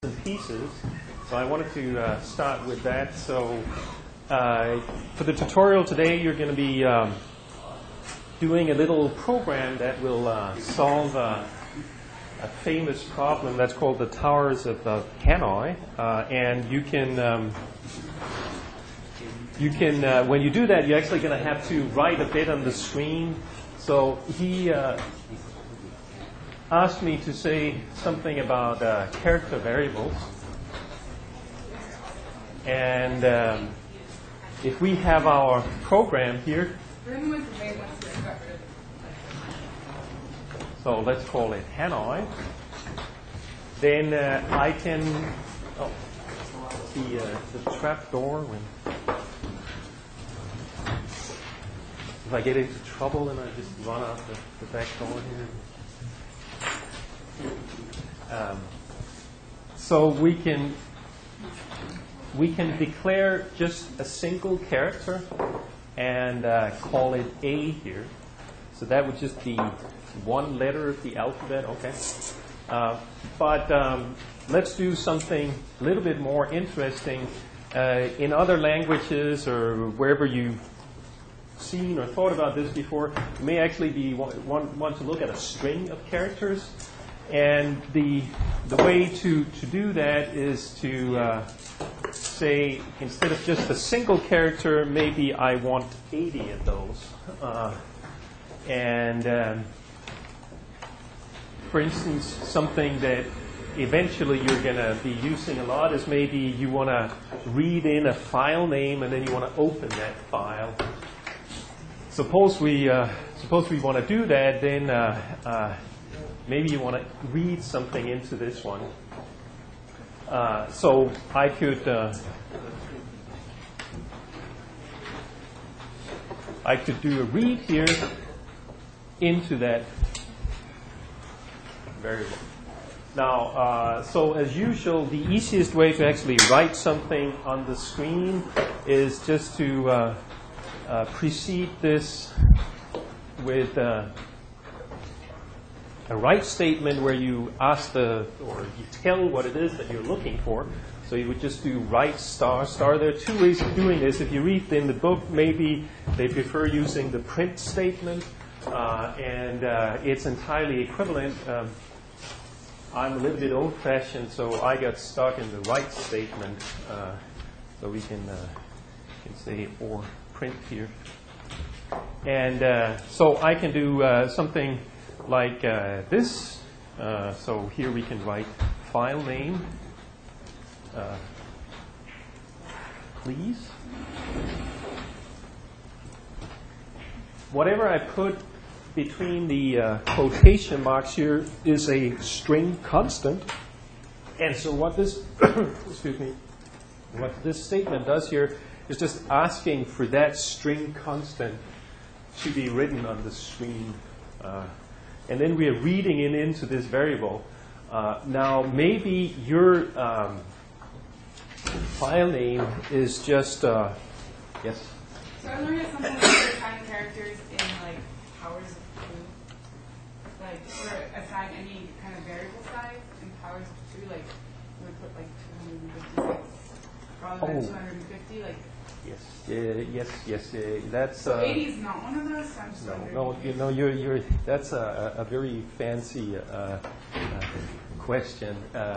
and pieces. So I wanted to start with that. So for the tutorial today, you're going to be doing a little program that will solve a famous problem that's called the Towers of Hanoi. And you can when you do that, you're actually going to have to write a bit on the screen. So he asked me to say something about character variables. And if we have our program here, so let's call it Hanoi, then I can, the trap door, if I get into trouble and I just run out the back door here. So we can declare just a single character and call it A here. So that would just be one letter of the alphabet, okay? But let's do something a little bit more interesting. In other languages or wherever you've seen or thought about this before, you may actually want to look at a string of characters. And the way to do that is to say, instead of just a single character, maybe I want 80 of those. For instance, something that eventually you're going to be using a lot is maybe you want to read in a file name and then you want to open that file. Suppose we want to do that, then maybe you want to read something into this one. So I could do a read here into that variable. Now, so as usual, the easiest way to actually write something on the screen is just to precede this with a write statement where you ask or you tell what it is that you're looking for. So you would just do write star. There are two ways of doing this. If you read in the book, maybe they prefer using the print statement, and it's entirely equivalent. I'm a little bit old-fashioned, so I got stuck in the write statement. So we can say or print here. And so I can do something like this. So here we can write file name, please. Whatever I put between the quotation marks here is a string constant. And so what this, what this statement does here is just asking for that string constant to be written on the screen. And then we are reading it into this variable. Now, maybe your file name is just, yes? So I learned that something like assign characters in like powers of 2. Like, or assign any kind of variable size in powers of 2. Like, we would put like 256 rather than 250. Like, yes. That's. So 80 is not one of those. No. You're. That's a very fancy question.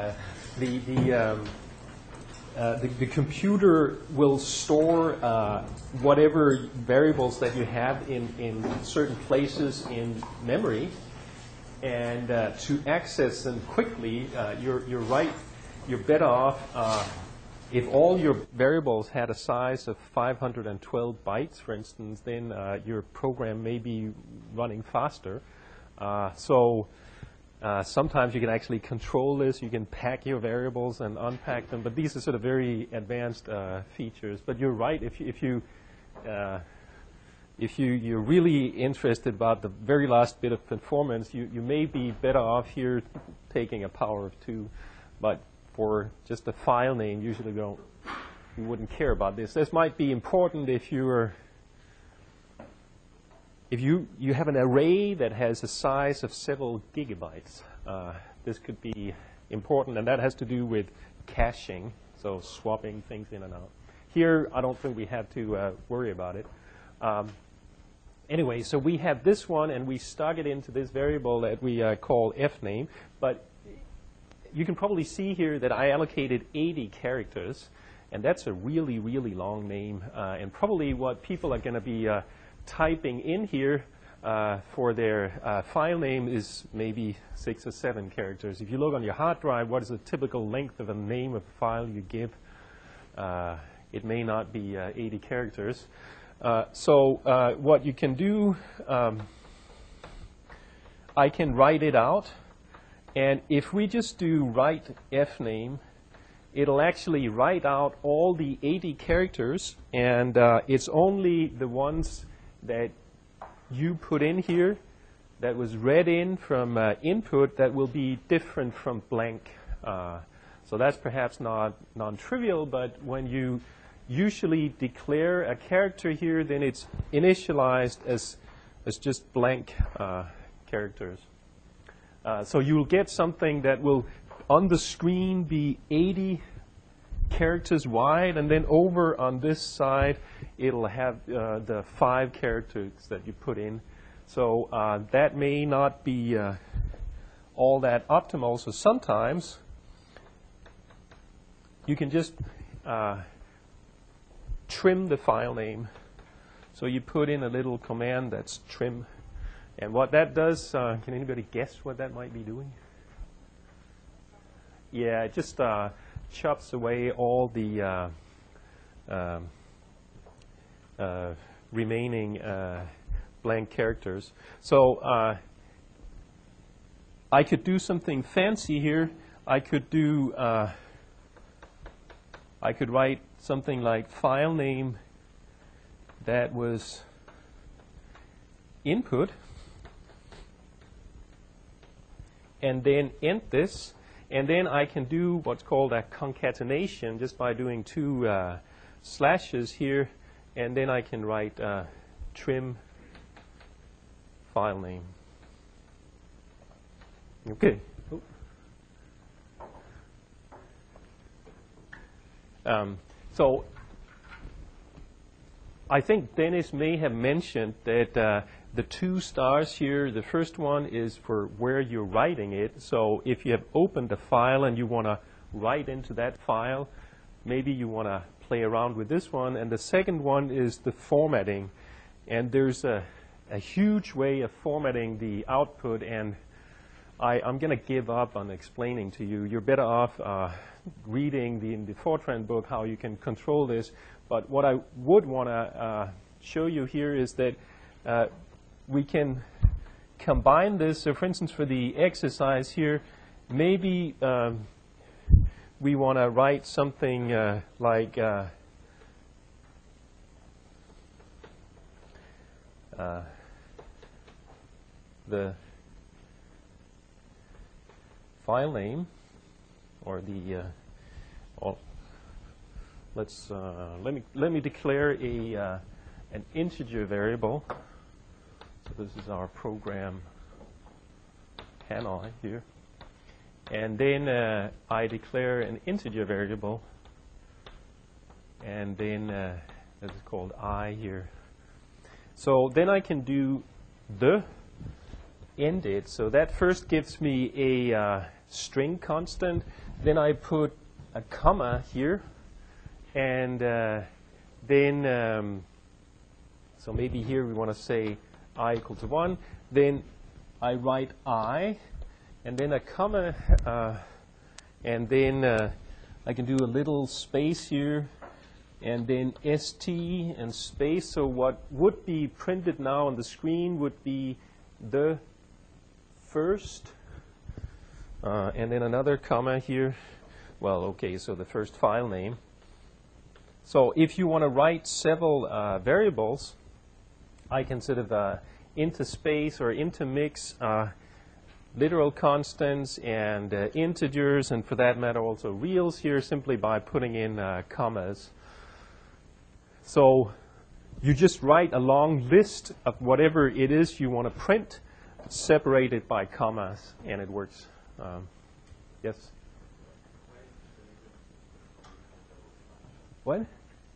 The computer will store whatever variables that you have in certain places in memory, and to access them quickly, you're right. You're better off. If all your variables had a size of 512 bytes, for instance, then your program may be running faster. Sometimes you can actually control this. You can pack your variables and unpack them. But these are sort of very advanced features. But you're right. If you're really interested about the very last bit of performance, you may be better off here taking a power of 2. But for just a file name, usually you wouldn't care about this. This might be important if you have an array that has a size of several gigabytes. This could be important, and that has to do with caching, so swapping things in and out. Here, I don't think we have to worry about it. Anyway, so we have this one, and we stuck it into this variable that we call fname. But you can probably see here that I allocated 80 characters, and that's a really, really long name. And probably what people are going to be typing in here for their file name is maybe 6 or 7 characters. If you look on your hard drive, what is the typical length of a name of a file you give? It may not be 80 characters. So what you can do, I can write it out. And if we just do write fname, it'll actually write out all the 80 characters. And it's only the ones that you put in here that was read in from input that will be different from blank. So that's perhaps not non-trivial, but when you usually declare a character here, then it's initialized as just blank characters. So you'll get something that will, on the screen, be 80 characters wide, and then over on this side, it'll have the 5 characters that you put in. So that may not be all that optimal. So sometimes you can just trim the file name. So you put in a little command that's trim. And what that does, can anybody guess what that might be doing? Yeah, it just chops away all the remaining blank characters. So I could do something fancy here. I could do I could write something like file name that was input, and then end this, and then I can do what's called a concatenation just by doing 2 slashes here, and then I can write trim file name. Okay. So I think Dennis may have mentioned that the 2 stars here, the first one is for where you're writing it. So if you have opened a file and you want to write into that file, maybe you want to play around with this one. And the second one is the formatting. And there's a huge way of formatting the output, and I'm going to give up on explaining to you. You're better off reading in the Fortran book how you can control this. But what I would want to show you here is that we can combine this. So for instance, for the exercise here, maybe we want to write something like the file name, or the let me declare an integer variable. So this is our program Hanoi here, and then I declare an integer variable, and then this is called I here. So then I can do the end it. So that first gives me a string constant. Then I put a comma here, and then so maybe here we want to say I equal to 1. Then I write I, and then a comma, and then I can do a little space here, and then st and space. So what would be printed now on the screen would be the first, and then another comma here. Well, okay, so the first file name. So if you want to write several variables, I can sort of interspace or intermix literal constants and integers, and for that matter also reals here, simply by putting in commas. So you just write a long list of whatever it is you want to print, separate it by commas, and it works. Yes? What?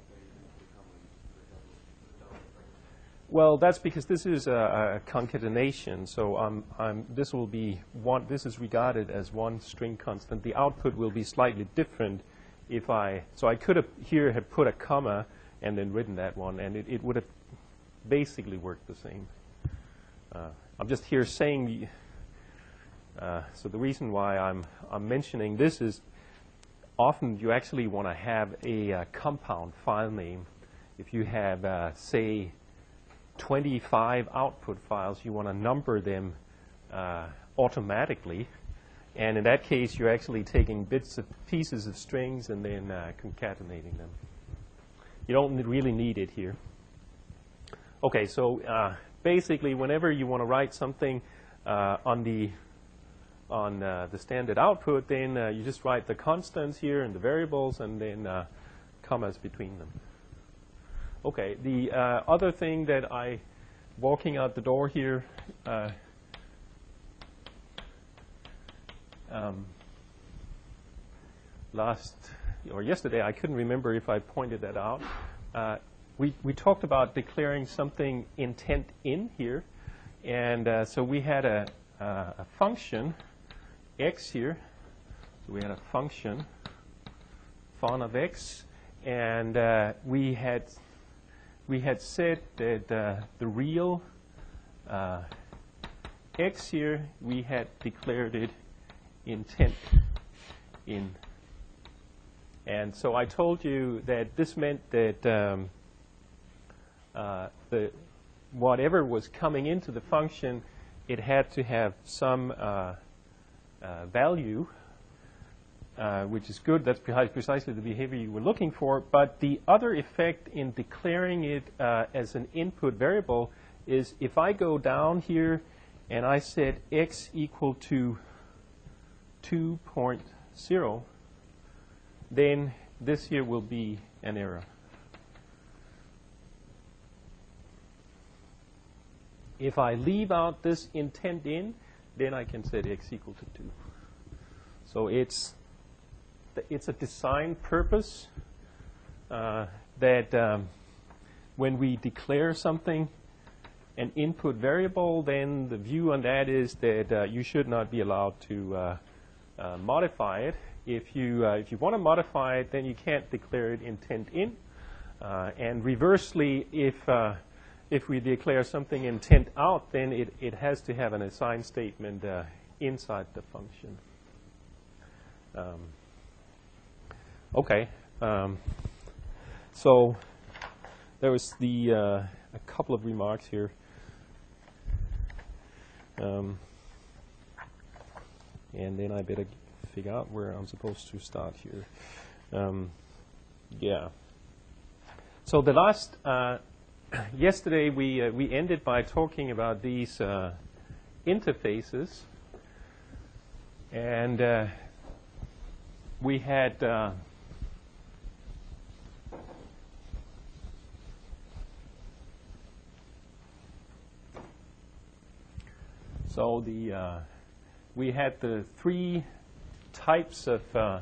Well, that's because this is a concatenation. So this will be one. This is regarded as one string constant. The output will be slightly different if I. So I could have here have put a comma and then written that one, and it would have basically worked the same. I'm just here saying. So the reason why I'm mentioning this is often you actually want to have a compound file name. If you have say 25 output files, you want to number them automatically, and in that case you're actually taking pieces of strings and then concatenating them. You don't really need it here. Okay, so basically whenever you want to write something on the standard output, then you just write the constants here and the variables and then commas between them. Okay, the other thing that walking out the door here, yesterday, I couldn't remember if I pointed that out. We talked about declaring something intent in here, and so we had a function x here. So we had a function fun of x, and we had said that the real x here, we had declared it intent in. And so I told you that this meant that whatever was coming into the function, it had to have some value, which is good. That's precisely the behavior you were looking for. But the other effect in declaring it as an input variable is if I go down here and I set x equal to 2.0, then this here will be an error. If I leave out this intent in, then I can set x equal to 2. So it's a design purpose that when we declare something, an input variable, then the view on that is that you should not be allowed to modify it. If you want to modify it, then you can't declare it intent in. And reversely, if we declare something intent out, then it has to have an assign statement inside the function. Okay, so there was a couple of remarks here. And then I better figure out where I'm supposed to start here. Yeah. So the last, yesterday we ended by talking about these interfaces, and we had so we had the three types of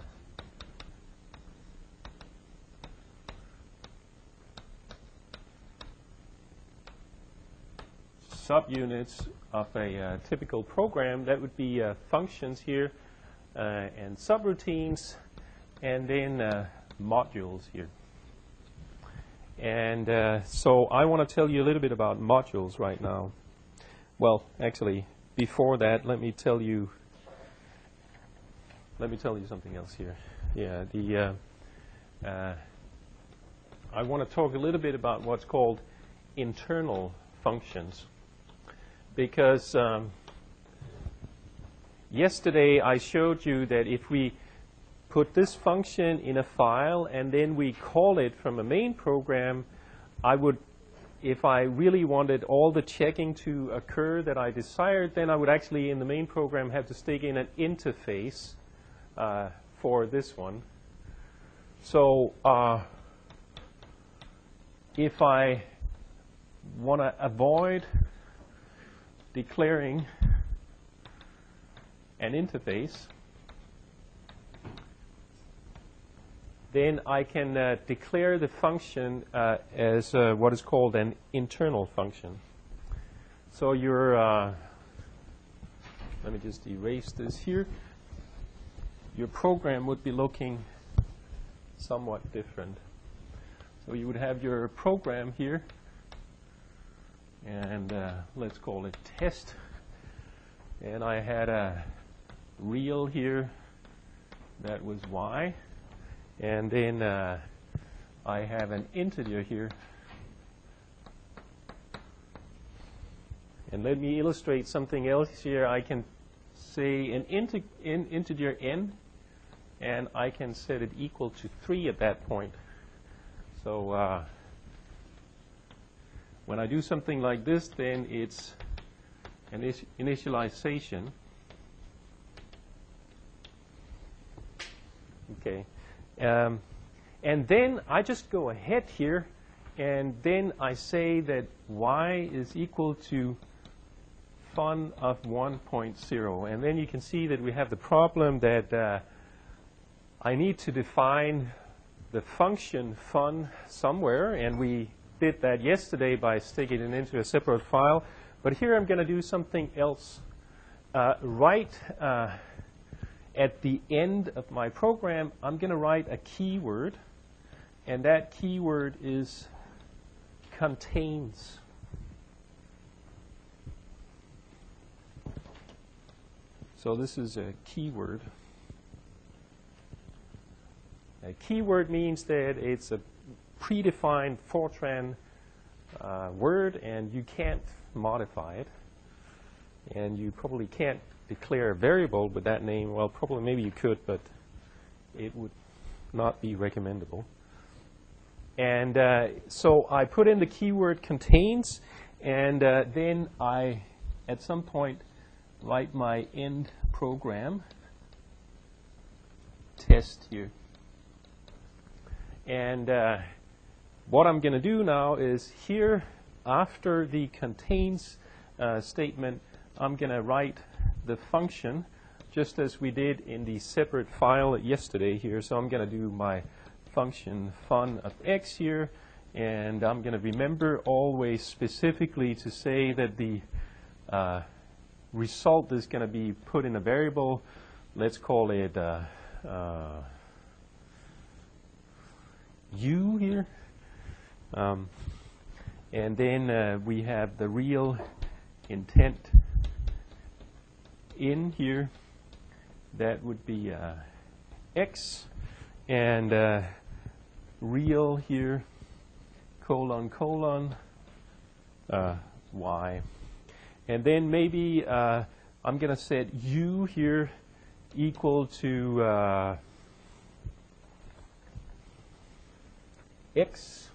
subunits of a typical program. That would be functions here, and subroutines, and then modules here. And so I want to tell you a little bit about modules right now. Well, actually, before that, let me tell you something else here. Yeah, I want to talk a little bit about what's called internal functions, because yesterday I showed you that if we put this function in a file and then we call it from a main program, if I really wanted all the checking to occur that I desired, then I would actually in the main program have to stick in an interface for this one. So if I want to avoid declaring an interface, then I can declare the function as what is called an internal function. So your, let me just erase this here. Your program would be looking somewhat different. So you would have your program here, and let's call it test. And I had a real here that was y. And then I have an integer here. And let me illustrate something else here. I can say an integer n, and I can set it equal to 3 at that point. So when I do something like this, then it's an initialization. Okay. And then I just go ahead here, and then I say that y is equal to fun of 1.0. And then you can see that we have the problem that I need to define the function fun somewhere, and we did that yesterday by sticking it into a separate file. But here I'm going to do something else. Right at the end of my program, I'm going to write a keyword, and that keyword is contains. So this is a keyword. A keyword means that it's a predefined Fortran word, and you can't modify it. And you probably can't declare a variable with that name. Well, probably maybe you could, but it would not be recommendable. And so I put in the keyword contains, and then I, at some point, write my end program test here. And what I'm going to do now is here, after the contains statement, I'm going to write the function just as we did in the separate file yesterday here. So I'm going to do my function fun of x here, and I'm going to remember always specifically to say that the result is going to be put in a variable. Let's call it u here. And then we have the real intent in here. That would be x, and real here, colon, colon, y. And then maybe I'm going to set u here equal to x.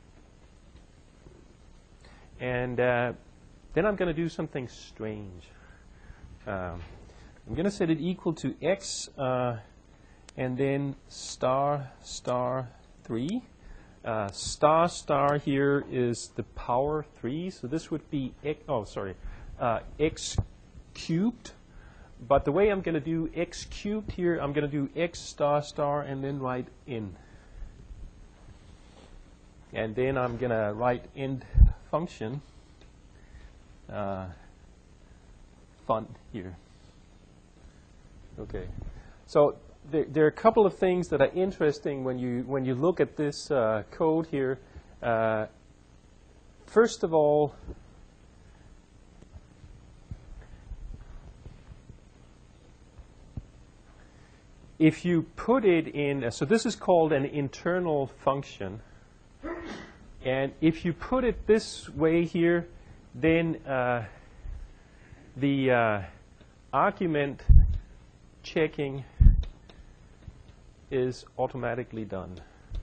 And then I'm going to do something strange. I'm going to set it equal to x, and then star, star 3. Star, star here is the power 3. So this would be x cubed. But the way I'm going to do x cubed here, I'm going to do x star, star, and then write in. And then I'm going to write end function fun here. Okay. So there are a couple of things that are interesting when you look at this code here. First of all, if you put it in, so this is called an internal function. And if you put it this way here, then the argument checking is automatically done.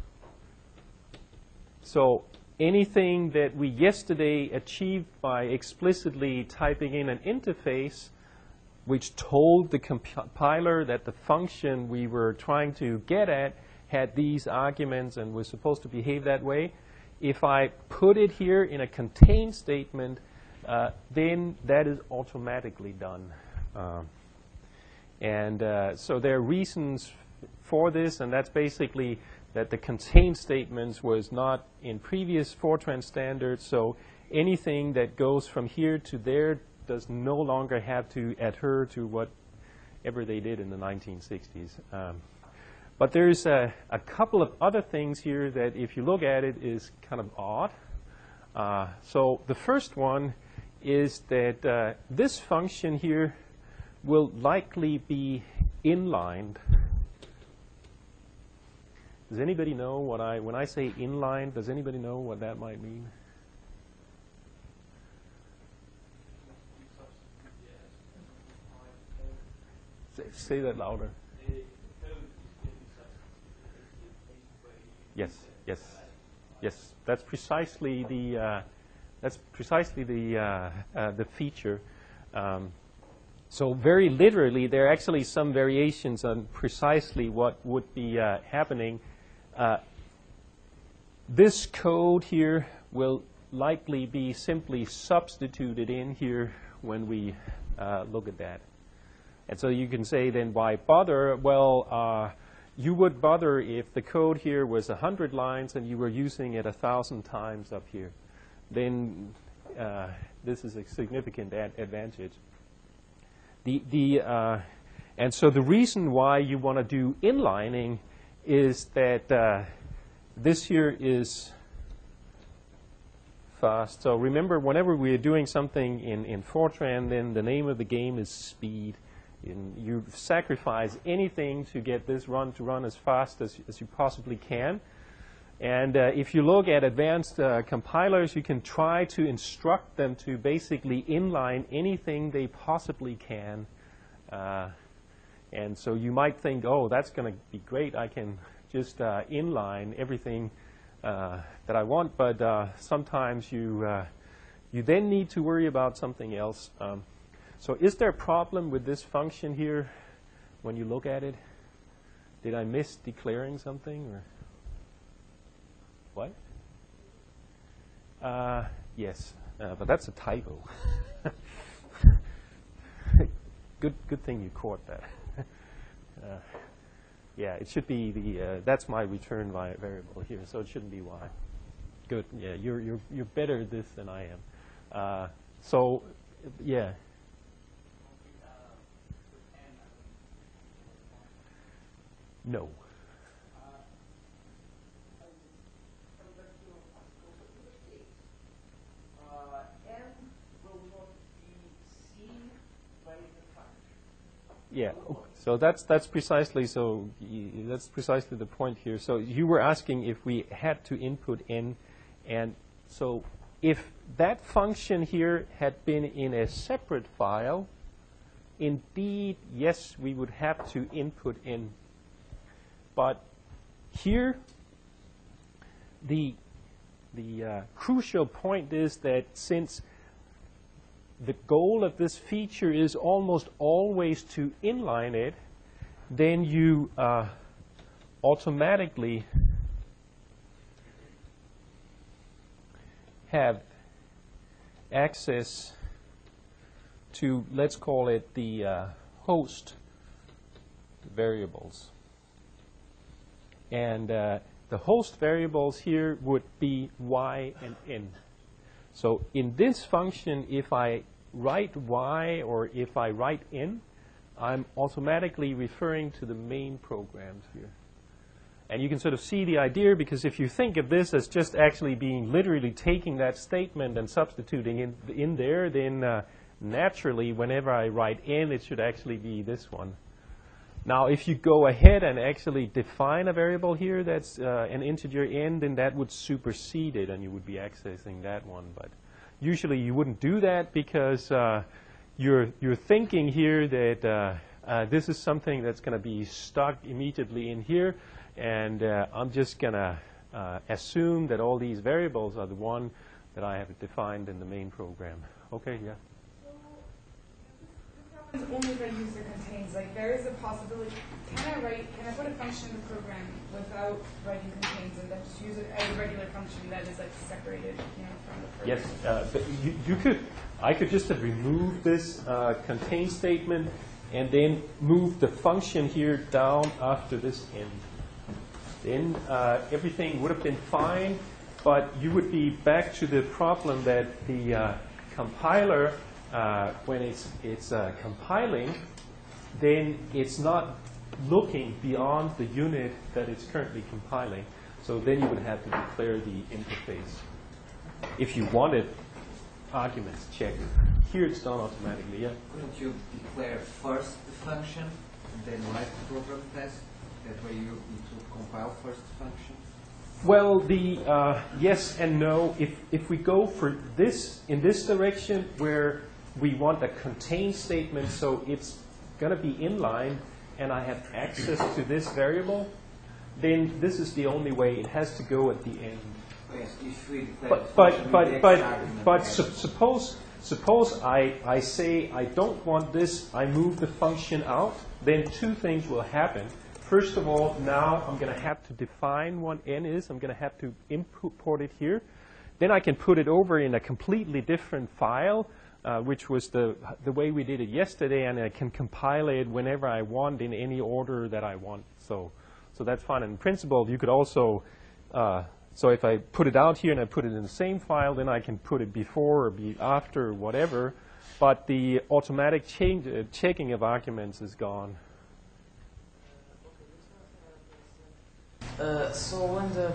So anything that we yesterday achieved by explicitly typing in an interface which told the compiler that the function we were trying to get at had these arguments and was supposed to behave that way, if I put it here in a contain statement, then that is automatically done. So there are reasons for this, and that's basically that the contain statements was not in previous Fortran standards, so anything that goes from here to there does no longer have to adhere to whatever they did in the 1960s. But there's a couple of other things here that, if you look at it, is kind of odd. So the first one is that this function here will likely be inlined. Does anybody know when I say inline, does anybody know what that might mean? Say that louder. Yes, yes, yes. That's precisely the feature. So very literally, there are actually some variations on precisely what would be happening. This code here will likely be simply substituted in here when we look at that. And so you can say then, why bother? Well, you would bother if the code here was 100 lines and you were using it 1,000 times up here. Then this is a significant advantage. And so the reason why you want to do inlining is that this here is fast. So remember, whenever we are doing something in Fortran, then the name of the game is speed. And you sacrifice anything to get this run to run as fast as you possibly can. And if you look at advanced compilers, you can try to instruct them to basically inline anything they possibly can. And so you might think, oh, that's going to be great. I can just inline everything that I want. But sometimes you then need to worry about something else. So is there a problem with this function here when you look at it? Did I miss declaring something? Or what? Yes, but that's a typo. Good thing you caught that. Yeah, it should be that's my return variable here, so it shouldn't be y. Good. Yeah, you're better at this than I am. So, yeah. No. Yeah. So that's precisely that's precisely the point here. So you were asking if we had to input n, and so if that function here had been in a separate file, indeed, yes, we would have to input n. But here, the crucial point is that since the goal of this feature is almost always to inline it, then you automatically have access to, let's call it the host variables. And the host variables here would be y and n. So in this function, if I write y or if I write n, I'm automatically referring to the main programs here. And you can sort of see the idea, because if you think of this as just actually being literally taking that statement and substituting in there, then naturally, whenever I write n, it should actually be this one. Now, if you go ahead and actually define a variable here that's an integer n, then that would supersede it, and you would be accessing that one. But usually, you wouldn't do that because you're thinking here that this is something that's going to be stuck immediately in here, and I'm just going to assume that all these variables are the one that I have defined in the main program. Okay, yeah. Only if a user contains, like there is a possibility, can I put a function in the program without writing contains and then just use it as a regular function that is like separated, from the program? Yes, but I could just have removed this contain statement and then move the function here down after this end. Then everything would have been fine, but you would be back to the problem that the compiler, when it's compiling, then it's not looking beyond the unit that it's currently compiling. So then you would have to declare the interface if you wanted arguments checked. Here it's done automatically, yeah? Couldn't you declare first the function and then write the program test? That way you would compile first the function? Well, the yes and no. If we go for this, in this direction, where we want a contain statement, so it's going to be inline, and I have access to this variable, then this is the only way. It has to go at the end. Yes, if we declare the function with the X argument, but suppose I say I don't want this, I move the function out, then two things will happen. First of all, now I'm going to have to define what n is. I'm going to have to import it here. Then I can put it over in a completely different file, which was the way we did it yesterday, and I can compile it whenever I want in any order that I want. So that's fine. In principle, you could also, so if I put it out here and I put it in the same file, then I can put it before or after or whatever. But the automatic checking of arguments is gone. So when the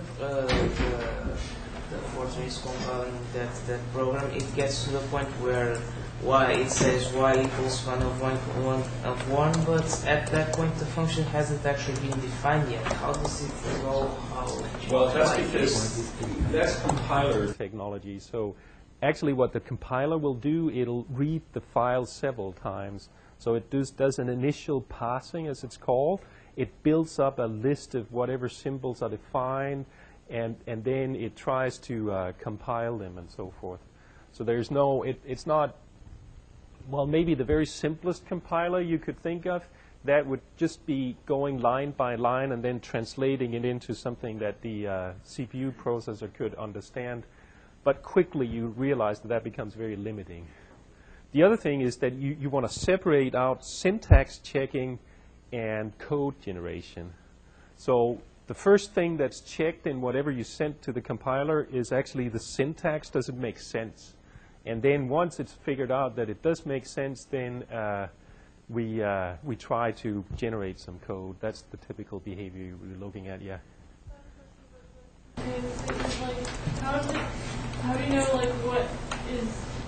Fortran is compiling that program, it gets to the point where it says y equals 1 of 1, but at that point the function hasn't actually been defined yet. How does it know how? Well, that's because that's compiler technology. So actually what the compiler will do, it'll read the file several times. So it does an initial parsing, as it's called. It builds up a list of whatever symbols are defined, and then it tries to compile them and so forth. So there's no, it's not, well, maybe the very simplest compiler you could think of, that would just be going line by line and then translating it into something that the CPU processor could understand. But quickly you realize that becomes very limiting. The other thing is that you want to separate out syntax checking and code generation. So the first thing that's checked in whatever you sent to the compiler is actually the syntax. Does it make sense? And then once it's figured out that it does make sense, then we try to generate some code. That's the typical behavior we're looking at, yeah. And like, how do you know like what is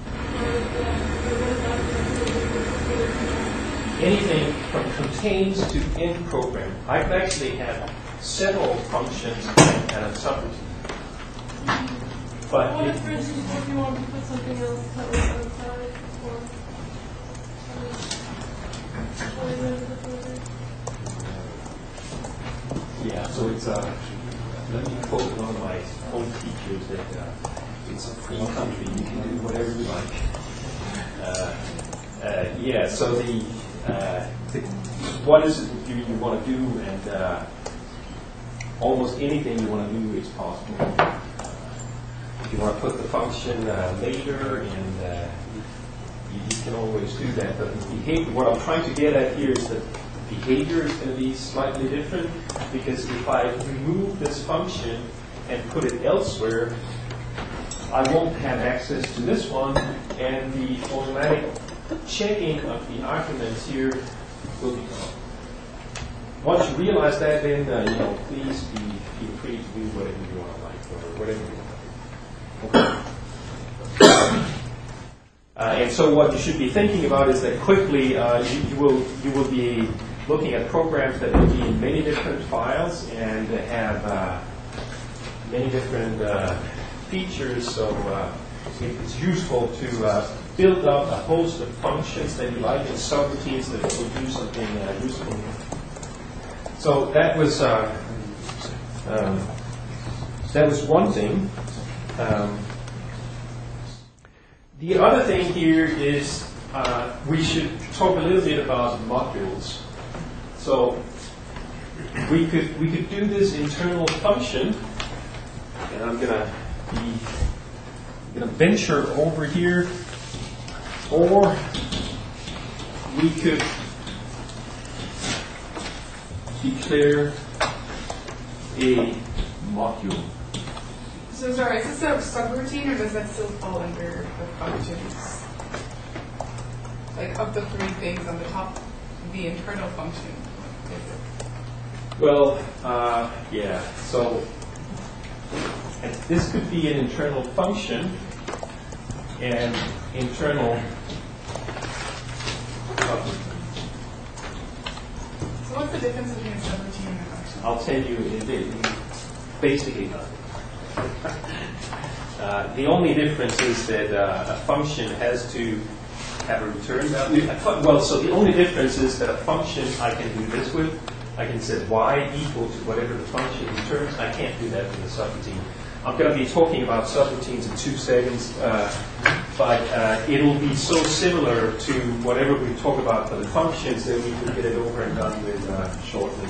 Anything from contains to end program. I actually have several functions and a subroutine. But what if, for instance, if you want to put something else that was outside or yeah, so it's let me quote one of my own teachers that it's a free country. You can do whatever you like. Yeah, so what is it you want to do, and almost anything you want to do is possible. If you want to put the function later, and you can always do that. But the behavior, what I'm trying to get at here is that behavior is going to be slightly different, because if I remove this function and put it elsewhere, I won't have access to this one, and the automatic checking of the arguments here will be gone. Once you realize that, then please feel free to do whatever you want to like, or whatever you want to do. Okay. And so what you should be thinking about is that quickly you will be looking at programs that will be in many different files and have many different features. So it's useful to build up a host of functions that you like and subroutines that will do something useful. So that was one thing. The other thing here is we should talk a little bit about modules. So we could do this internal function, and I'm gonna venture over here, or we could declare a module. So sorry, is this a subroutine or does that still fall under the functions? Like of the three things on the top, the internal function. Well, yeah, so and this could be an internal function and internal subroutine. So what's the difference between a subroutine and a function? I'll tell you basically nothing. The only difference is that a function has to have a return value. Well, so the only difference is that a function I can do this with. I can set y equal to whatever the function returns. I can't do that with a subroutine. I'm going to be talking about subroutines in 2 seconds, but it'll be so similar to whatever we talk about for the functions that we can get it over and done with shortly.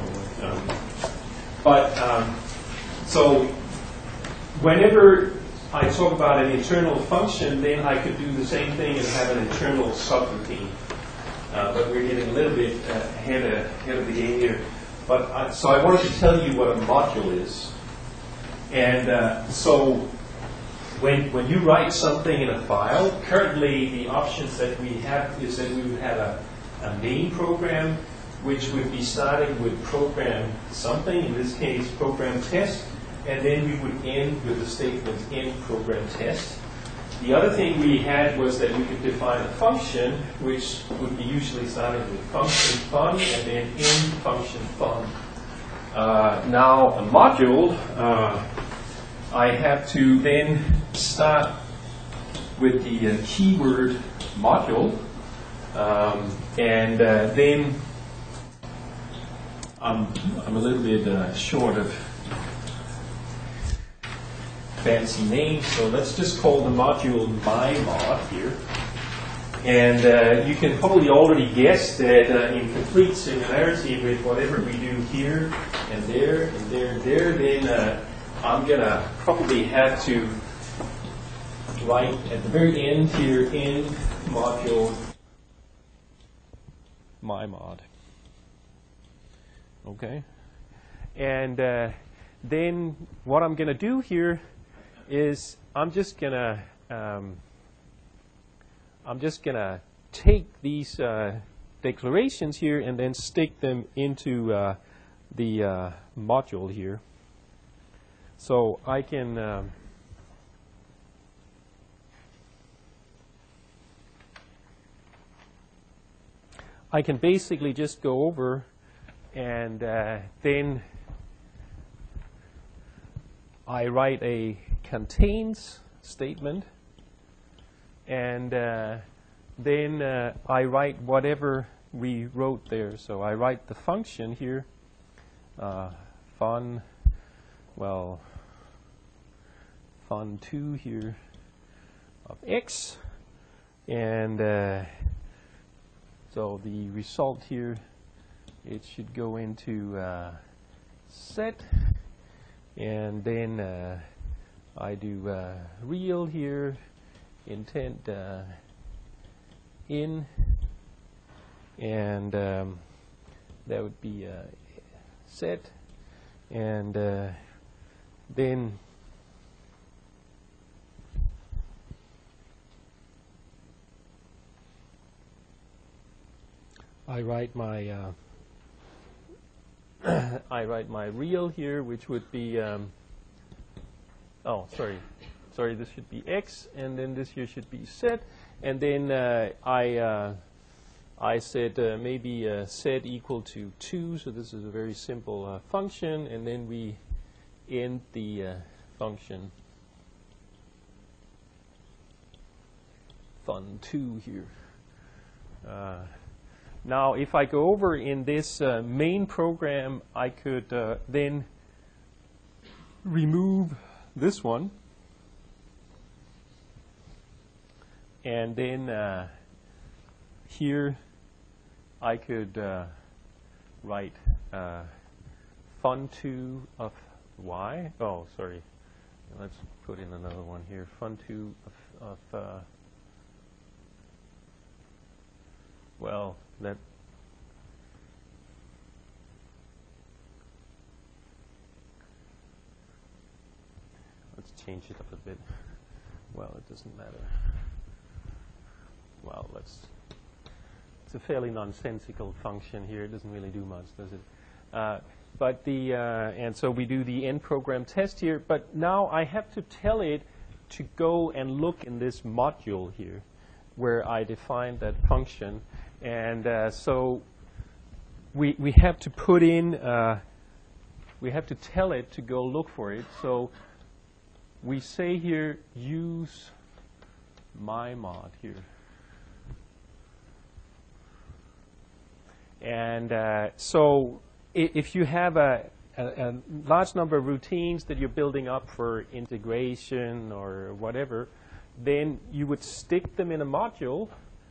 So whenever I talk about an internal function, then I could do the same thing and have an internal subroutine. But we're getting a little bit ahead of the game here. But so I wanted to tell you what a module is. And so when you write something in a file, currently the options that we have is that we would have a main program, which would be starting with program something, in this case program test, and then we would end with the statement in program test. The other thing we had was that we could define a function, which would be usually starting with function fun and then in function fun. Now a module, I have to then start with the keyword module, and then I'm a little bit short of fancy names, so let's just call the module MyMod here. And you can probably already guess that in complete similarity with whatever we do here and there and there and there, then I'm going to probably have to write at the very end here in module MyMod. Okay? And then what I'm going to do here is I'm just gonna take these declarations here and then stick them into the module here. So I can basically just go over and then I write a contains statement, and then I write whatever we wrote there. So I write the function here, fun2 here of x, and so the result here, it should go into set. And then I do real here, intent in, and that would be set, and then I write my I write my real here, which would be sorry, this should be x, and then this here should be set, and then I said maybe set equal to 2, so this is a very simple function, and then we end the function fun2 here. Now, if I go over in this main program, I could then remove this one, and then here I could write fun2 of y. Oh, sorry. Let's put in another one here. Fun2 of well, change it up a bit. Well, it doesn't matter. Well, it's a fairly nonsensical function here. It doesn't really do much, does it? And so we do the end program test here, but now I have to tell it to go and look in this module here where I define that function. And so we have to put in, we have to tell it to go look for it. So we say here, use MyMod here. And so if you have a large number of routines that you're building up for integration or whatever, then you would stick them in a module,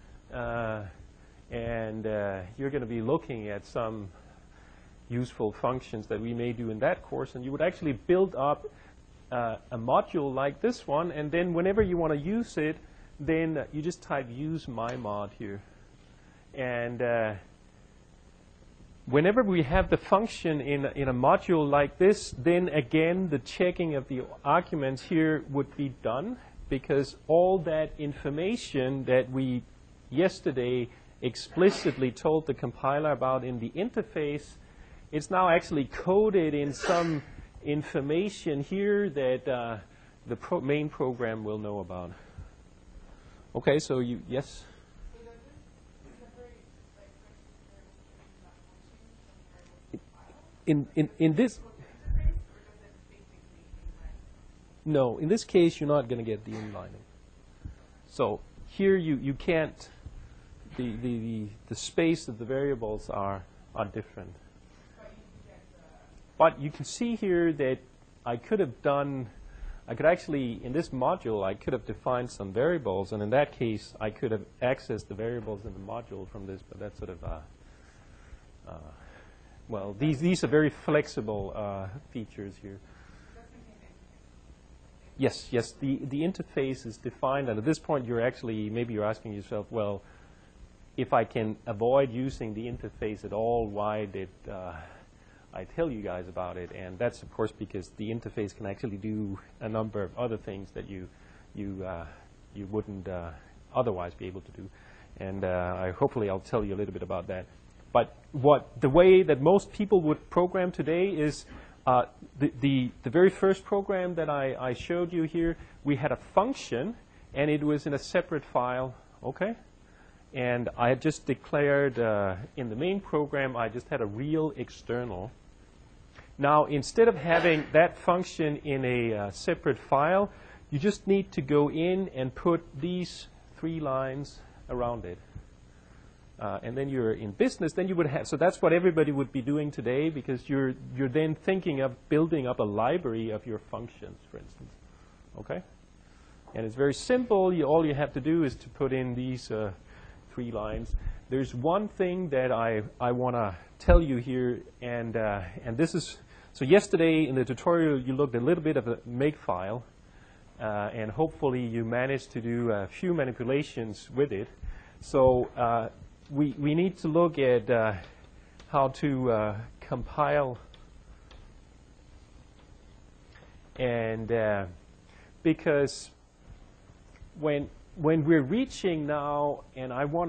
and you're going to be looking at some useful functions that we may do in that course, and you would actually build up a module like this one, and then whenever you want to use it, then you just type use MyMod here. And whenever we have the function in a module like this, then again the checking of the arguments here would be done, because all that information that we yesterday explicitly told the compiler about in the interface, it's now actually coded in some information here that the main program will know about. Okay, so yes? In this, no, in this case you're not going to get the inlining. So here you can't, the space of the variables are different. But you can see here that I could actually, in this module, I could have defined some variables, and in that case, I could have accessed the variables in the module from this, but that's sort of, well, these are very flexible features here. Yes, the interface is defined, and at this point, maybe you're asking yourself, well, if I can avoid using the interface at all, why did I tell you guys about it? And that's, of course, because the interface can actually do a number of other things that you wouldn't otherwise be able to do. And hopefully I'll tell you a little bit about that. But the way that most people would program today is the very first program that I showed you here, we had a function, and it was in a separate file, okay? And I had just declared in the main program, I just had a real external. Now, instead of having that function in a separate file, you just need to go in and put these 3 lines around it. And then you're in business. Then you would have, so that's what everybody would be doing today, because you're then thinking of building up a library of your functions, for instance. Okay? And it's very simple. All you have to do is to put in these 3 lines. There's one thing that I want to tell you here, and this is, so yesterday in the tutorial you looked a little bit of a makefile, and hopefully you managed to do a few manipulations with it. So we need to look at how to compile, and because when we're reaching now, and I want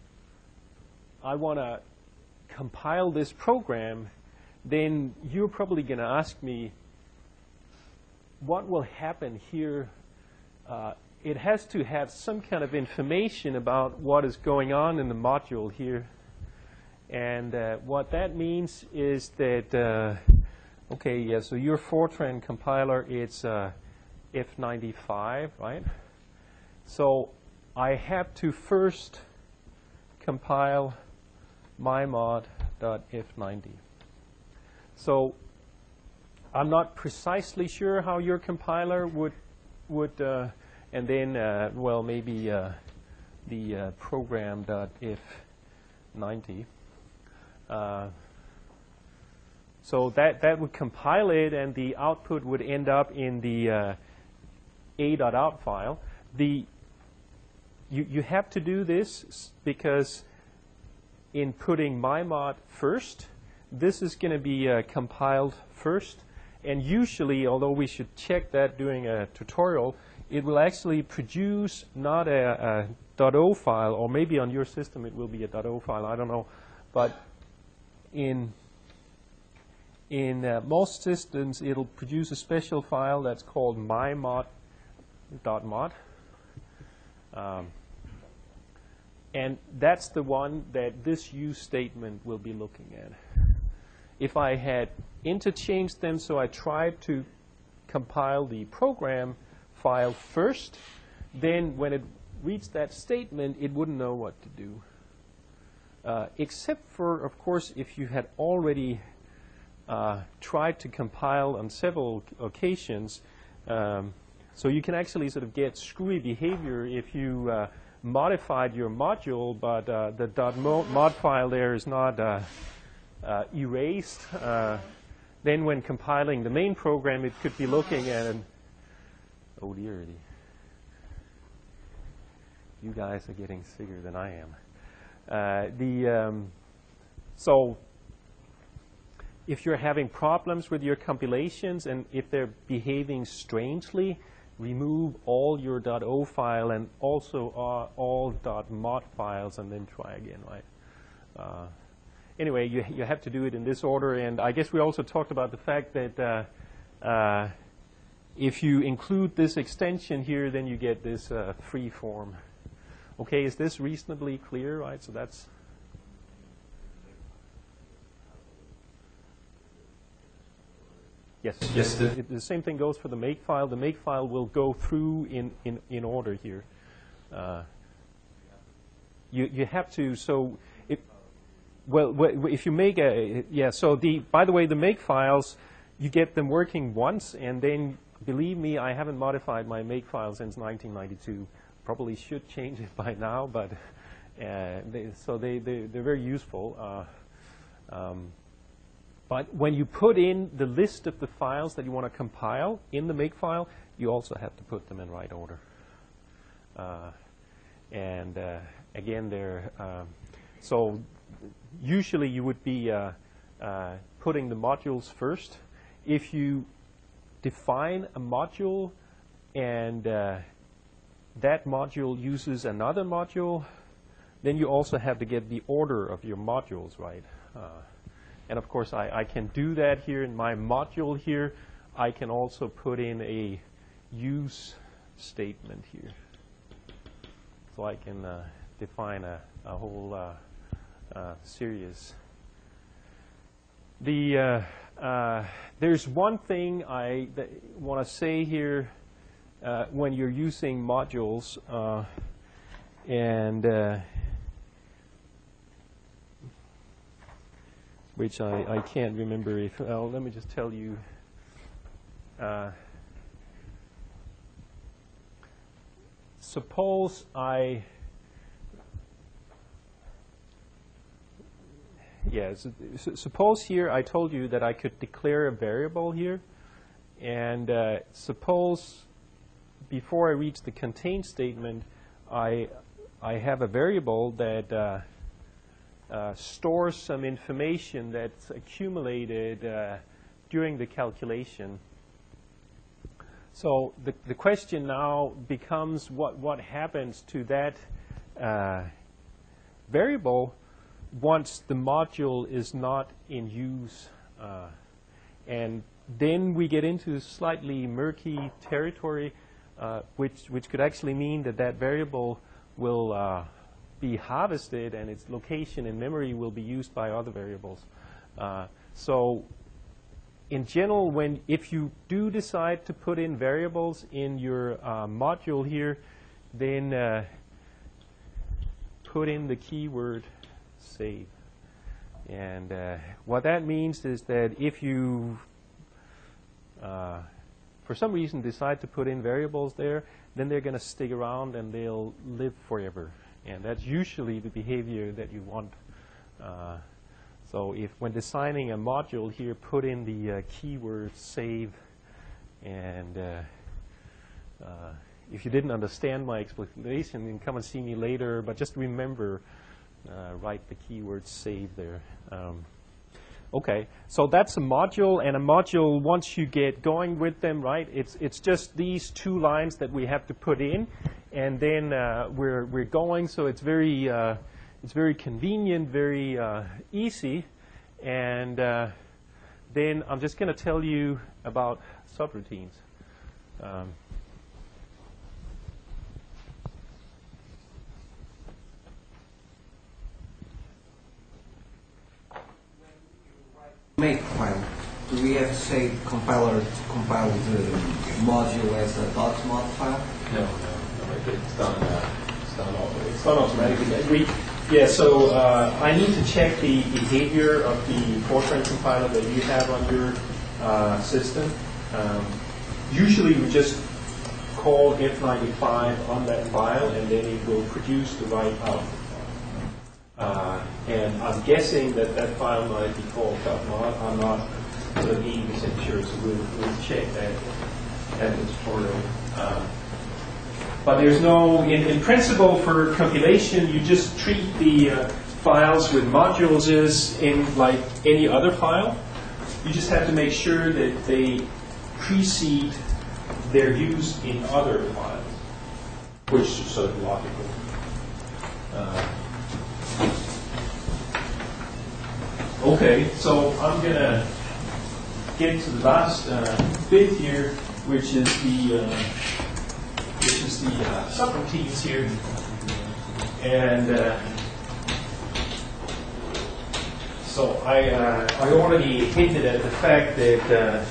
to compile this program, then you're probably going to ask me, what will happen here? It has to have some kind of information about what is going on in the module here. And what that means is that, okay, yeah, so your Fortran compiler, it's F95, right? So I have to first compile mymod.f90. So I'm not precisely sure how your compiler would and then, well, maybe the program.f90. So that would compile it, and the output would end up in the a.out file. You have to do this because in putting mymod first, this is going to be compiled first, And usually, although we should check that during a tutorial, it will actually produce not a .o file, or maybe on your system it will be a .o file, I don't know. But in most systems, it'll produce a special file that's called mymod.mod. And that's the one that this use statement will be looking at. If I had interchanged them, so I tried to compile the program file first, then when it reached that statement, it wouldn't know what to do. Except for, of course, if you had already tried to compile on several occasions. So you can actually sort of get screwy behavior if you modified your module, but the .mod file there is not erased. Then when compiling the main program, it could be looking at an, oh dear, you guys are getting sicker than I am. So if you're having problems with your compilations and if they're behaving strangely, remove all your .o file and also all .mod files and then try again, right? Anyway, you have to do it in this order. And I guess we also talked about the fact that if you include this extension here, then you get this free form. Okay, is this reasonably clear, right? So that's... Yes, yes. The same thing goes for the make file. The make file will go through in order here. You have to, so if you make a, yeah, so by the way, the make files, you get them working once, and then, believe me, I haven't modified my make file since 1992. Probably should change it by now, but they're very useful. But when you put in the list of the files that you want to compile in the make file, you also have to put them in right order. Again, so usually you would be putting the modules first. If you define a module and that module uses another module, then you also have to get the order of your modules right. And of course, I can do that here in my module here. I can also put in a use statement here. So I can define a whole series. There's one thing I want to say here when you're using modules, which I can't remember if, let me just tell you. Suppose suppose here I told you that I could declare a variable here, and suppose before I reach the contain statement, I have a variable that stores some information that's accumulated during the calculation. So the question now becomes what happens to that variable once the module is not in use. And then we get into slightly murky territory, which could actually mean that variable will be harvested and its location in memory will be used by other variables. So in general, if you do decide to put in variables in your module here, then put in the keyword save. And what that means is that if you, for some reason, decide to put in variables there, then they're going to stick around and they'll live forever. And that's usually the behavior that you want. So if when designing a module here, put in the keyword save. And if you didn't understand my explanation, then come and see me later. But just remember, write the keyword save there. Okay, so that's a module, and a module, once you get going with them, right, it's just these two lines that we have to put in, and then we're going, so it's very convenient, very easy, and then I'm just going to tell you about subroutines. Make file. Do we have to say compiler to compile the module as a .mod file? No. It's done automatically. So I need to check the behavior of the Fortran compiler that you have on your system. Usually we just call F95 on that file, and then it will produce the right output. And I'm guessing that file might be called .mod. I'm not 80% sure, so we'll check that at the tutorial. But there's no, in principle for compilation, you just treat the files with modules as in like any other file. You just have to make sure that they precede their use in other files, which is sort of logical. Okay, so I'm going to get to the last bit here, which is the subroutines here, and so I already hinted at the fact that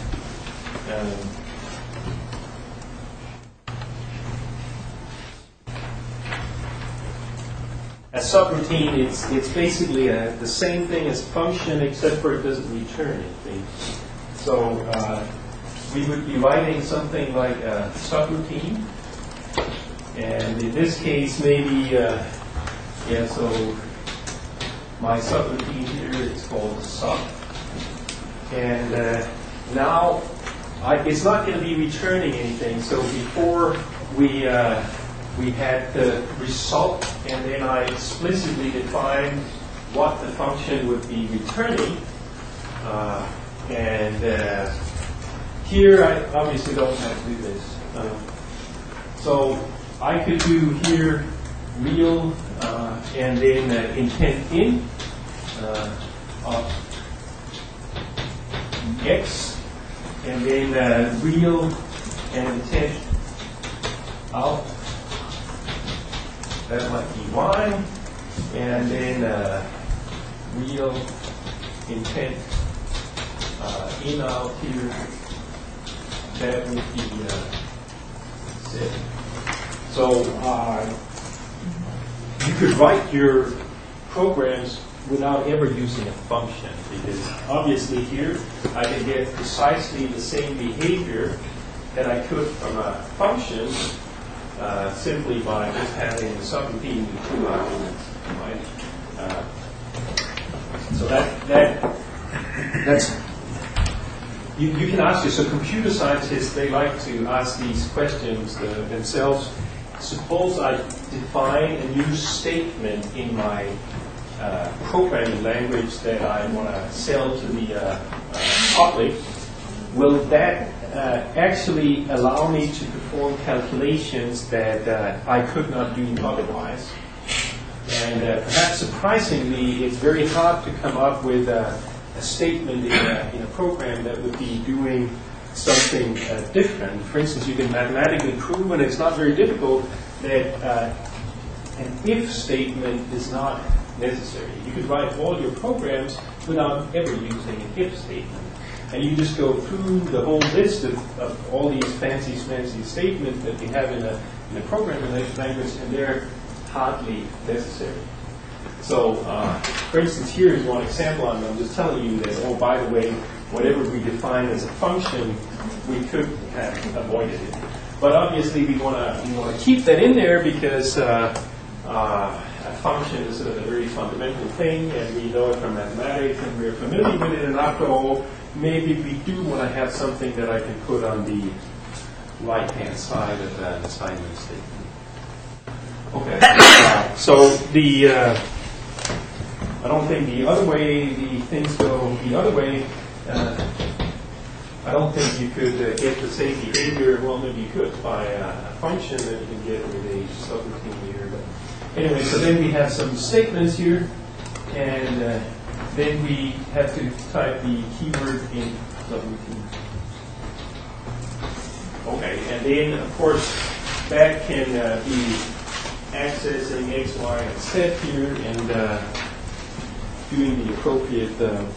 a subroutine, it's basically the same thing as function, except for it doesn't return anything. So we would be writing something like a subroutine, and in this case, maybe so my subroutine here is called sub, and now it's not going to be returning anything. So before we had the result, and then I explicitly defined what the function would be returning. And here I obviously don't have to do this. So I could do here real and then intent in of x, and then real and intent out. That might be y, and then real intent in out here. That would be z. So you could write your programs without ever using a function, because obviously here I can get precisely the same behavior that I could from a function. Simply by just having a subroutine with two arguments, right? So that's you can ask this. So computer scientists, they like to ask these questions themselves. Suppose I define a new statement in my programming language that I want to sell to the public. Will that actually allow me to perform calculations that I could not do otherwise? And perhaps surprisingly, it's very hard to come up with a statement in a program that would be doing something different. For instance, you can mathematically prove, and it's not very difficult, that an if statement is not necessary. You could write all your programs without ever using an if statement. And you just go through the whole list of all these fancy statements that we have in a programming language, and they're hardly necessary. So, for instance, here is one example. I'm just telling you that, oh, by the way, whatever we define as a function, we could have avoided it. But obviously, we want to keep that in there because a function is sort of a very fundamental thing, and we know it from mathematics, and we're familiar with it. And after all, maybe we do want to have something that I can put on the right-hand side of an assignment statement. Okay. So I don't think the other way the things go the other way. I don't think you could get the same behavior. Well, maybe you could by a function that you can get with a subroutine here. But anyway, so then we have some statements here, and then we have to type the keyword in subroutine. Okay, and then of course that can be accessing X, Y, and Z here and doing the appropriate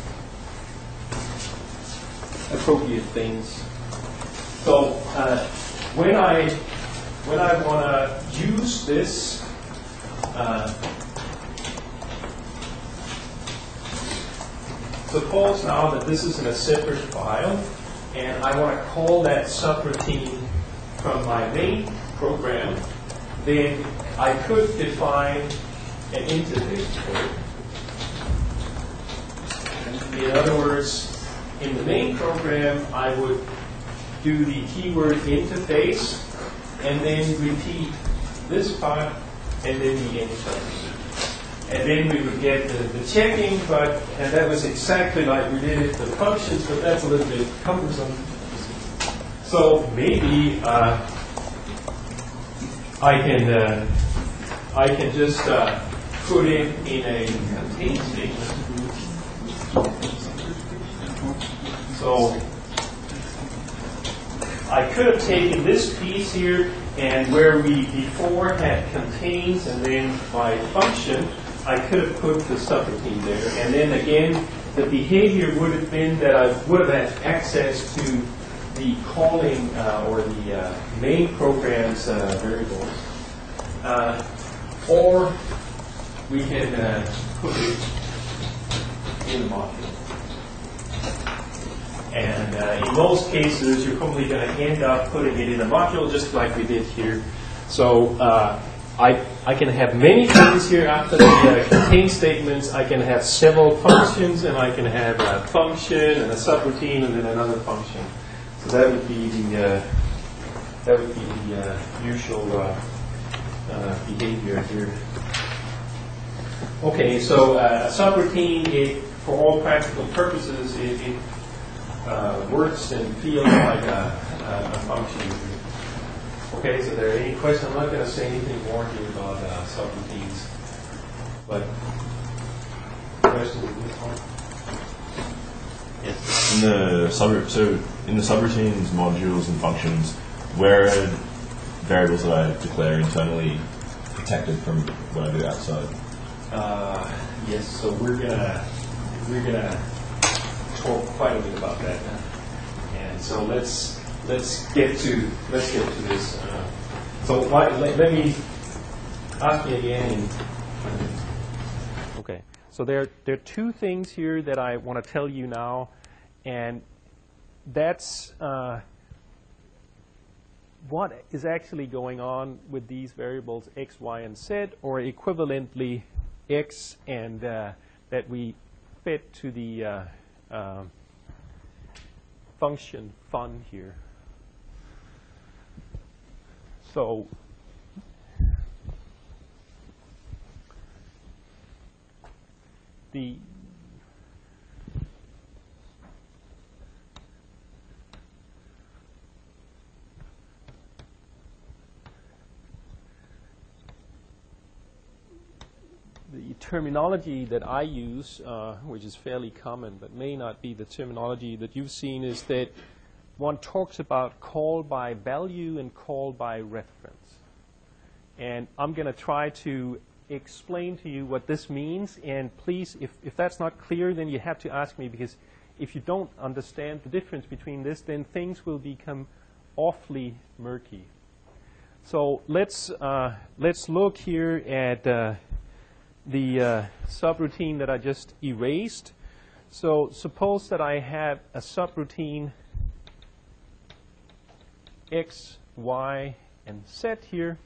things. So when I want to use this, suppose now that this is in a separate file, and I want to call that subroutine from my main program, then I could define an interface for it. In other words, in the main program, I would do the keyword interface and then repeat this part and then the end subroutine. And then we would get the checking, and that was exactly like we did it for the functions, but that's a little bit cumbersome. So maybe I can just put it in a contain statement. So I could have taken this piece here, and where we before had contains and then by function, I could have put the subroutine there. And then again, the behavior would have been that I would have had access to the calling or the main program's variables. Or we can put it in the module. And in most cases, you're probably going to end up putting it in a module just like we did here. So I can have many things here after the contain statements. I can have several functions, and I can have a function and a subroutine and then another function. So that would be the usual behavior here. Okay, so a subroutine, for all practical purposes, it works and feels like a function. Okay, so there are any questions? I'm not going to say anything more here about subroutines, but questions at this point? Yes. In the subroutines, modules, and functions, where are variables that I declare internally protected from what I do outside? Yes. So we're gonna talk quite a bit about that, and so let's get to this. So let me ask you again. Okay. So there are two things here that I want to tell you now, and that's what is actually going on with these variables x, y, and z, or equivalently x, and that we fit to the function fun here. So the terminology that I use, which is fairly common but may not be the terminology that you've seen, is that one talks about call by value and call by reference. And I'm going to try to explain to you what this means. And please, if that's not clear, then you have to ask me, because if you don't understand the difference between this, then things will become awfully murky. So let's look here at the subroutine that I just erased. So suppose that I have a subroutine x, y, and z here.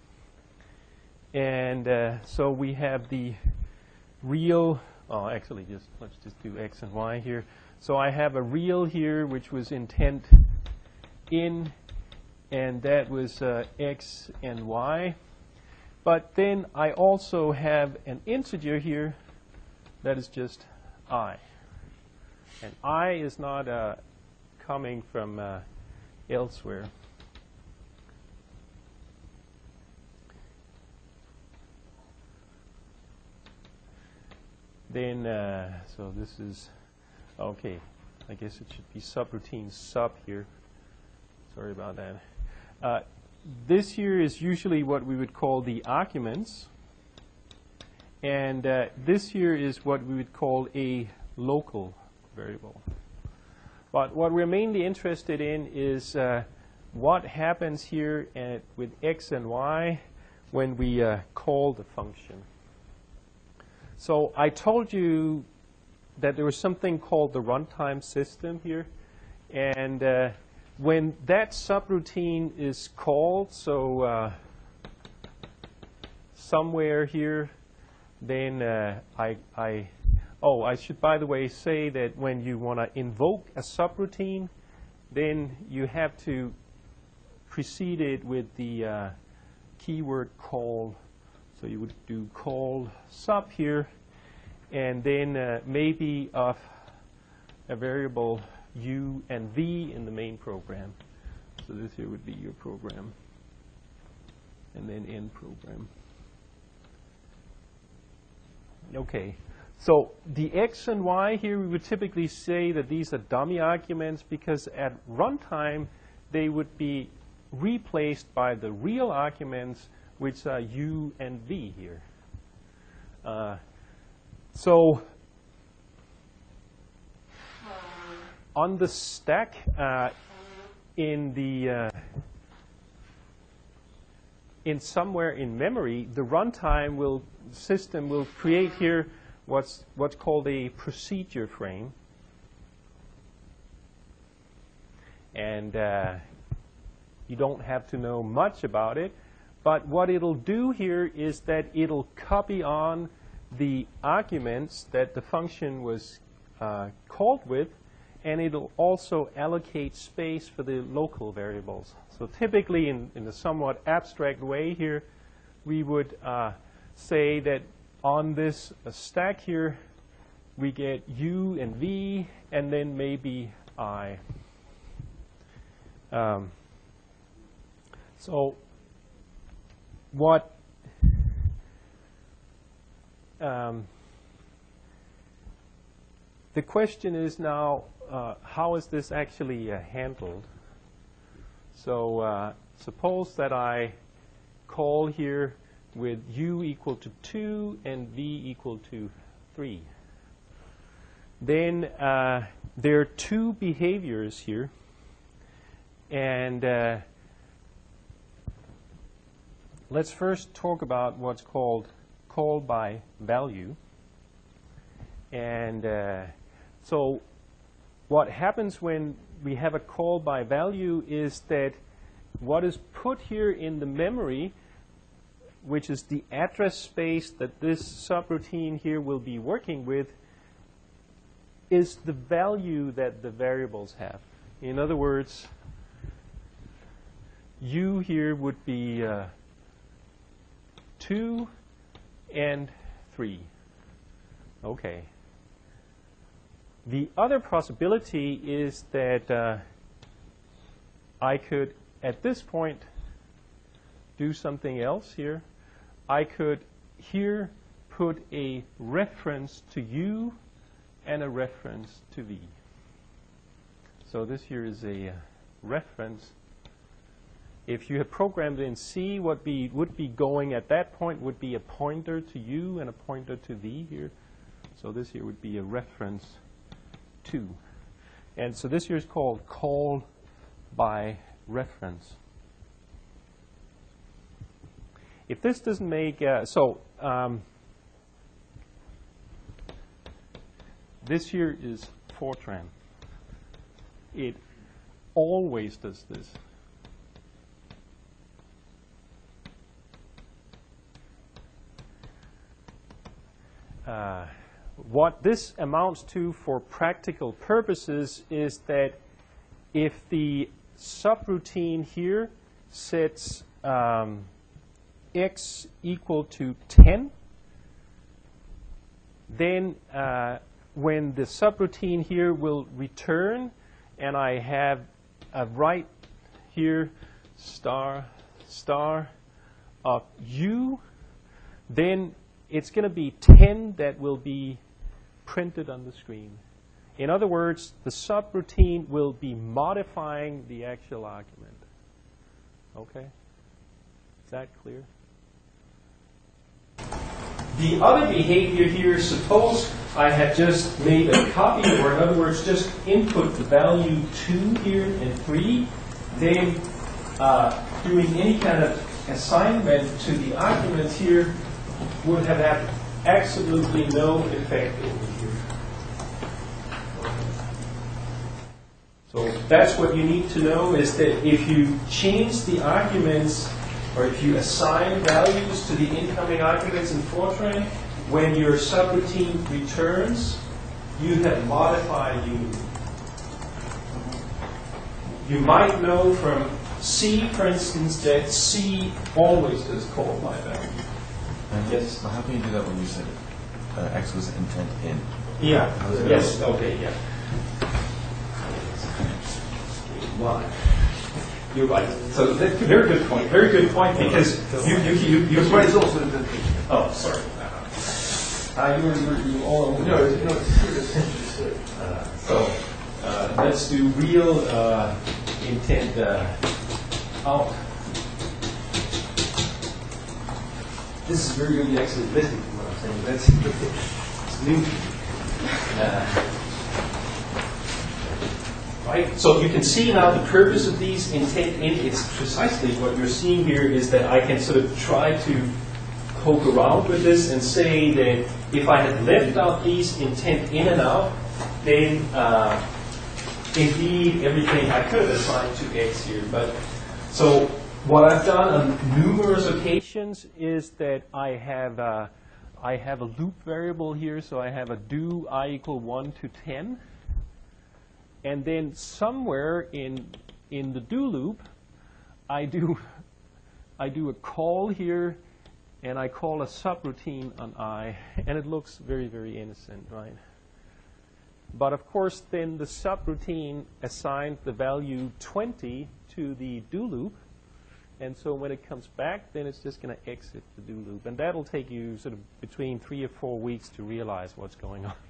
And so we have the real, actually let's just do x and y here. So I have a real here, which was intent in, and that was x and y. But then I also have an integer here, That is just I. And I is not coming from elsewhere. Then, so this is, okay, I guess it should be subroutine sub here. Sorry about that. This here is usually what we would call the arguments. And this here is what we would call a local variable. But what we're mainly interested in is what happens here with x and y when we call the function. So I told you that there was something called the runtime system here. And when that subroutine is called, so somewhere here, then I should, by the way, say that when you want to invoke a subroutine, then you have to precede it with the keyword call. So you would do call sub here, and then maybe of a variable u and v in the main program. So this here would be your program, and then end program. Okay, so the x and y here, we would typically say that these are dummy arguments because at runtime they would be replaced by the real arguments, which are u and v here. So on the stack in somewhere in memory, the runtime system will create here what's called a procedure frame. And you don't have to know much about it. But what it'll do here is that it'll copy on the arguments that the function was called with, and it'll also allocate space for the local variables. So typically, in a somewhat abstract way here, we would say that on this stack here, we get u and v, and then maybe I. So what the question is now, how is this actually handled? So suppose that I call here with u equal to 2 and v equal to 3. Then there are two behaviors here. And let's first talk about what's called call by value. And so what happens when we have a call by value is that what is put here in the memory, which is the address space that this subroutine here will be working with, is the value that the variables have. In other words, u here would be 2 and 3. Okay. The other possibility is that I could, at this point, do something else here. I could here put a reference to u and a reference to v. So this here is a reference. If you have programmed in C, what would be going at that point would be a pointer to u and a pointer to v here. So this here would be a reference to. And so this here is called call by reference. If this doesn't make, this here is Fortran. It always does this. What this amounts to for practical purposes is that if the subroutine here sets x equal to 10, then when the subroutine here will return, and I have a write here star of u, then it's going to be 10 that will be printed on the screen. In other words, the subroutine will be modifying the actual argument. Okay? Is that clear? The other behavior here, suppose I had just made a copy, or in other words, just input the value 2 here and 3, then doing any kind of assignment to the arguments here would have had absolutely no effect over here. So that's what you need to know, is that if you change the arguments, or if you assign values to the incoming arguments in Fortran, when your subroutine returns, you have modified u. You might know from C, for instance, that C always does call by value. Yes? How can you do that when you said X was intent in? Yeah. Yes. Okay. Yeah. Why? You're right. So that's a very good point. Very good point, because you It's also intent. oh, sorry. You all No, it's so let's do real intent out. This is very good, actually listening to what I'm saying. That's it's new. Right? So you can see now the purpose of these intent in. It's precisely what you're seeing here, is that I can sort of try to poke around with this and say that if I had left out these intent in and out, then indeed everything I could have assigned to X here. But so what I've done on numerous occasions is that I have a loop variable here, so I have a do I equal 1 to 10. And then somewhere in the do loop, I do a call here, and I call a subroutine on I, and it looks very, very innocent, right? But of course, then the subroutine assigns the value 20 to the do loop, and so when it comes back, then it's just going to exit the do loop, and that'll take you sort of between 3 or 4 weeks to realize what's going on.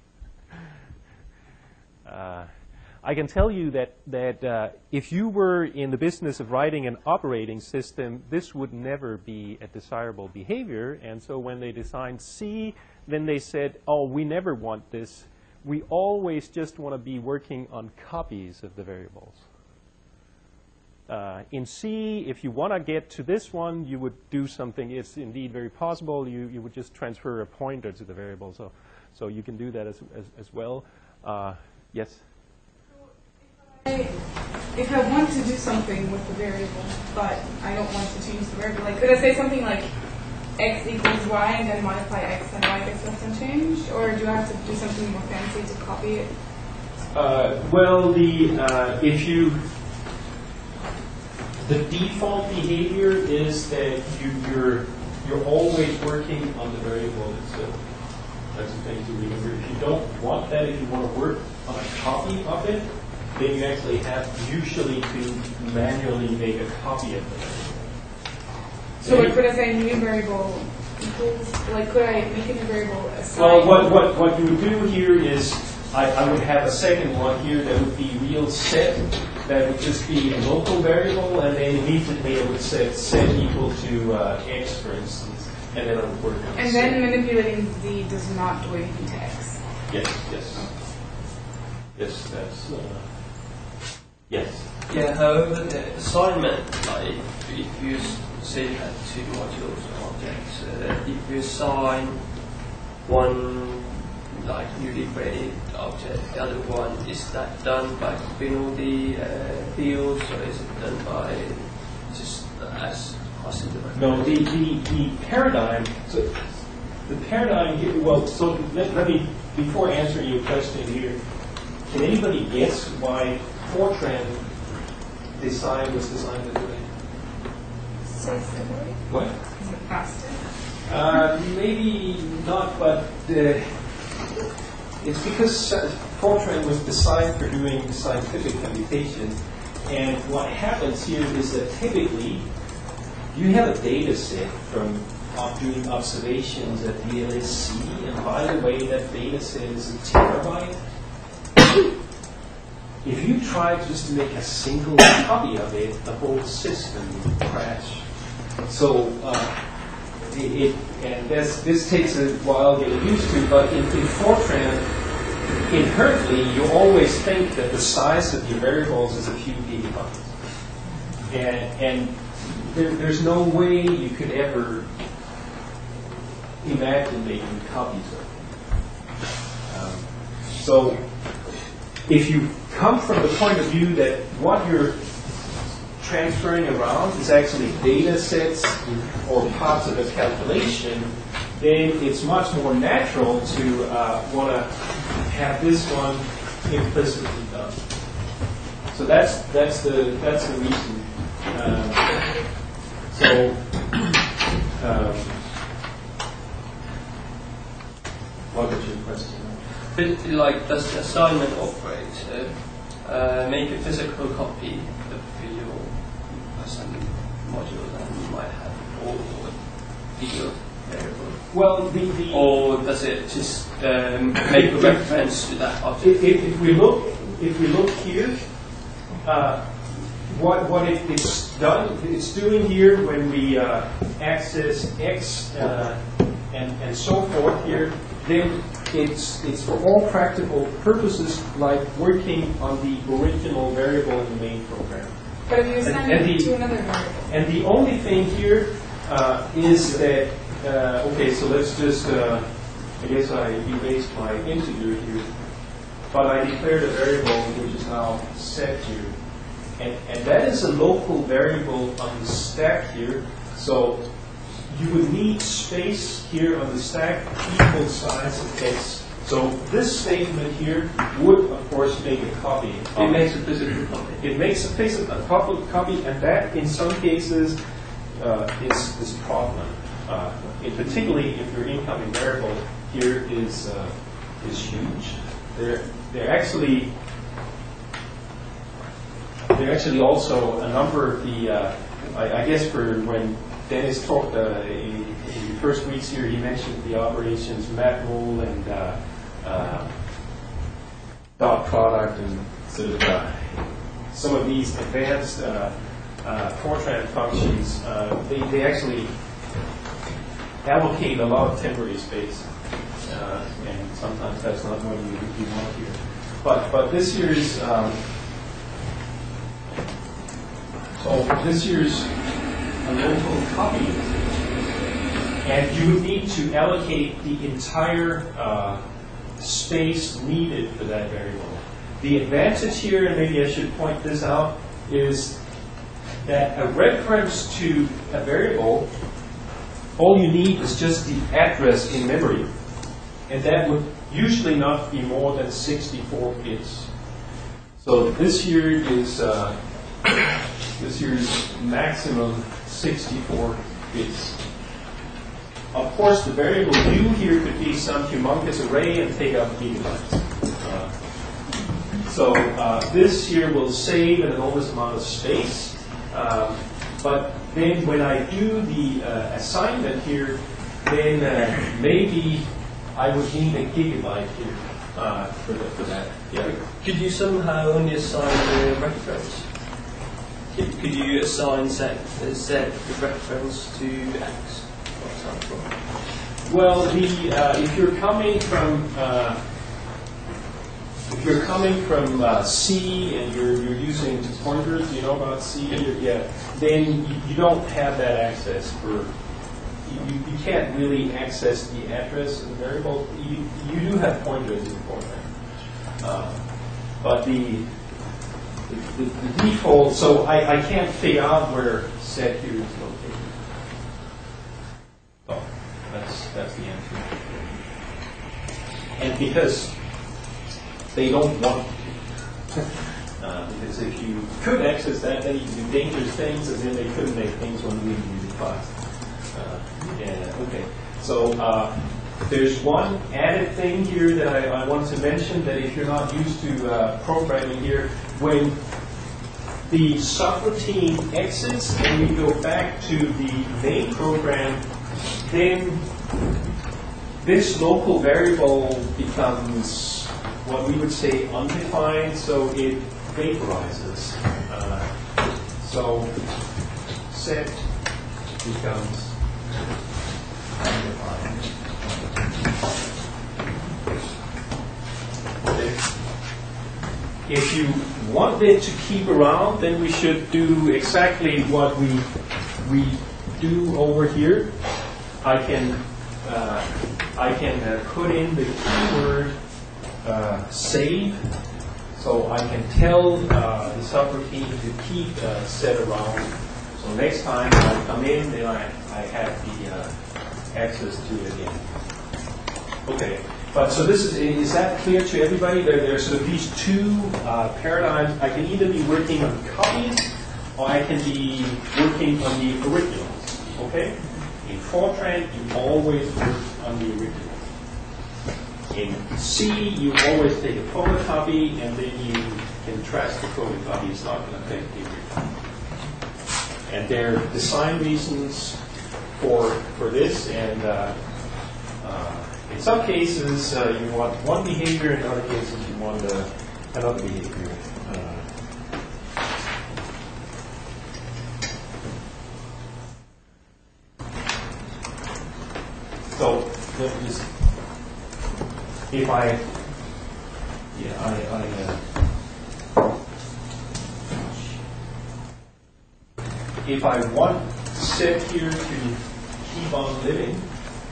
I can tell you that if you were in the business of writing an operating system, this would never be a desirable behavior. And so when they designed C, then they said, oh, we never want this. We always just want to be working on copies of the variables. In C, if you want to get to this one, you would do something. It's indeed very possible. You would just transfer a pointer to the variable. So you can do that as well. Yes? If I want to do something with the variable, but I don't want to change the variable, like could I say something like x equals y and then modify x and y gets left unchanged, or do I have to do something more fancy to copy it? Well, the default behavior is that you're always working on the variable itself. That's the thing to remember. If you don't want that, if you want to work on a copy of it, then you actually have usually to manually make a copy of it. So could I say new variable equals, like could I make a new variable assign? Well, what you would do here is I would have a second one here that would be real set. That would just be a local variable, and then immediately I would set equal to x, for instance, and then I would work on and then manipulating z does not do anything to x. Yes. Yes, that's yes. Yeah, however, the assignment, like if you say you had 2 modules or objects, if you assign one like newly created object, the other one, is that done by copying all the fields, or is it done by just as passing the No, the paradigm. So the paradigm here. Well, so let me, before answering your question here, can anybody guess why Fortran design was designed this way? What? Is it faster? Maybe not, but It's because Fortran was designed for doing scientific computation, and what happens here is that typically you have a data set from doing observations at VLSC, and by the way, that data set is a terabyte. If you try just to make a single copy of it, the whole system would crash. So, and this takes a while to get used to, but in Fortran, inherently, you always think that the size of your variables is a few gigabytes. And there's no way you could ever imagine making copies of it. So, if you come from the point of view that what you're transferring around is actually data sets or parts of a calculation, then it's much more natural to want to have this one implicitly done. So that's the reason. What was your question? Like, does the assignment operator make a physical copy of your assignment module that you might have, or field variable? Well, or does it just make a reference to that object? If we look here, what it's doing here when we access X and so forth here, then it's for all practical purposes like working on the original variable in the main program. But if you assign it to another variable. And the only thing here is that, okay, so let's just, I guess I erased my integer here, but I declared a variable which is now set here. And that is a local variable on the stack here, so you would need space here on the stack equal size of X. So this statement here would, of course, make a copy. It makes a physical copy. It makes a physical copy, and that, in some cases, is a problem. Particularly if your incoming variable here is huge. They're actually also a number of the. I guess for when Dennis talked in the first weeks here, he mentioned the operations matmul and dot product and sort of some of these advanced Fortran functions. They actually allocate a lot of temporary space, and sometimes that's not what you want here. But this year's this year's a local copy, and you would need to allocate the entire space needed for that variable. The advantage here, and maybe I should point this out, is that a reference to a variable, all you need is just the address in memory, and that would usually not be more than 64 bits. So this here is this year's maximum 64 bits. Of course, the variable u here could be some humongous array and take up gigabytes. So this here will save an enormous amount of space. But then when I do the assignment here, then maybe I would need a gigabyte here for that. Yeah. Could you somehow only assign the reference? Could you assign set the reference to X, for example? Well, if you're coming from C and you're using pointers, you know about C, then you don't have that access for. You can't really access the address of the variable. You do have pointers in Fortran, but the default. So I can't figure out where set here is located. Oh, that's the answer. And because they don't want to. Because if you could access that, then you can do dangerous things, and then they couldn't make things when we use the class. Okay. So There's one added thing here that I want to mention, that if you're not used to programming here, when the subroutine exits and we go back to the main program, then this local variable becomes what we would say undefined, so it vaporizes. So set becomes undefined. If you want it to keep around, then we should do exactly what we do over here. I can put in the keyword save, so I can tell the subroutine to keep set around. So next time I come in, then I have the access to it again. Okay. But so this is that clear to everybody? There's sort of these two paradigms. I can either be working on copies, or I can be working on the originals. Okay? In Fortran, you always work on the original. In C, you always take a photocopy, and then you can trash the photocopy. It's not going to affect the original. And there are design reasons for this, and in some cases, you want one behavior. In other cases, you want another behavior. So, if if I want set here to keep on living,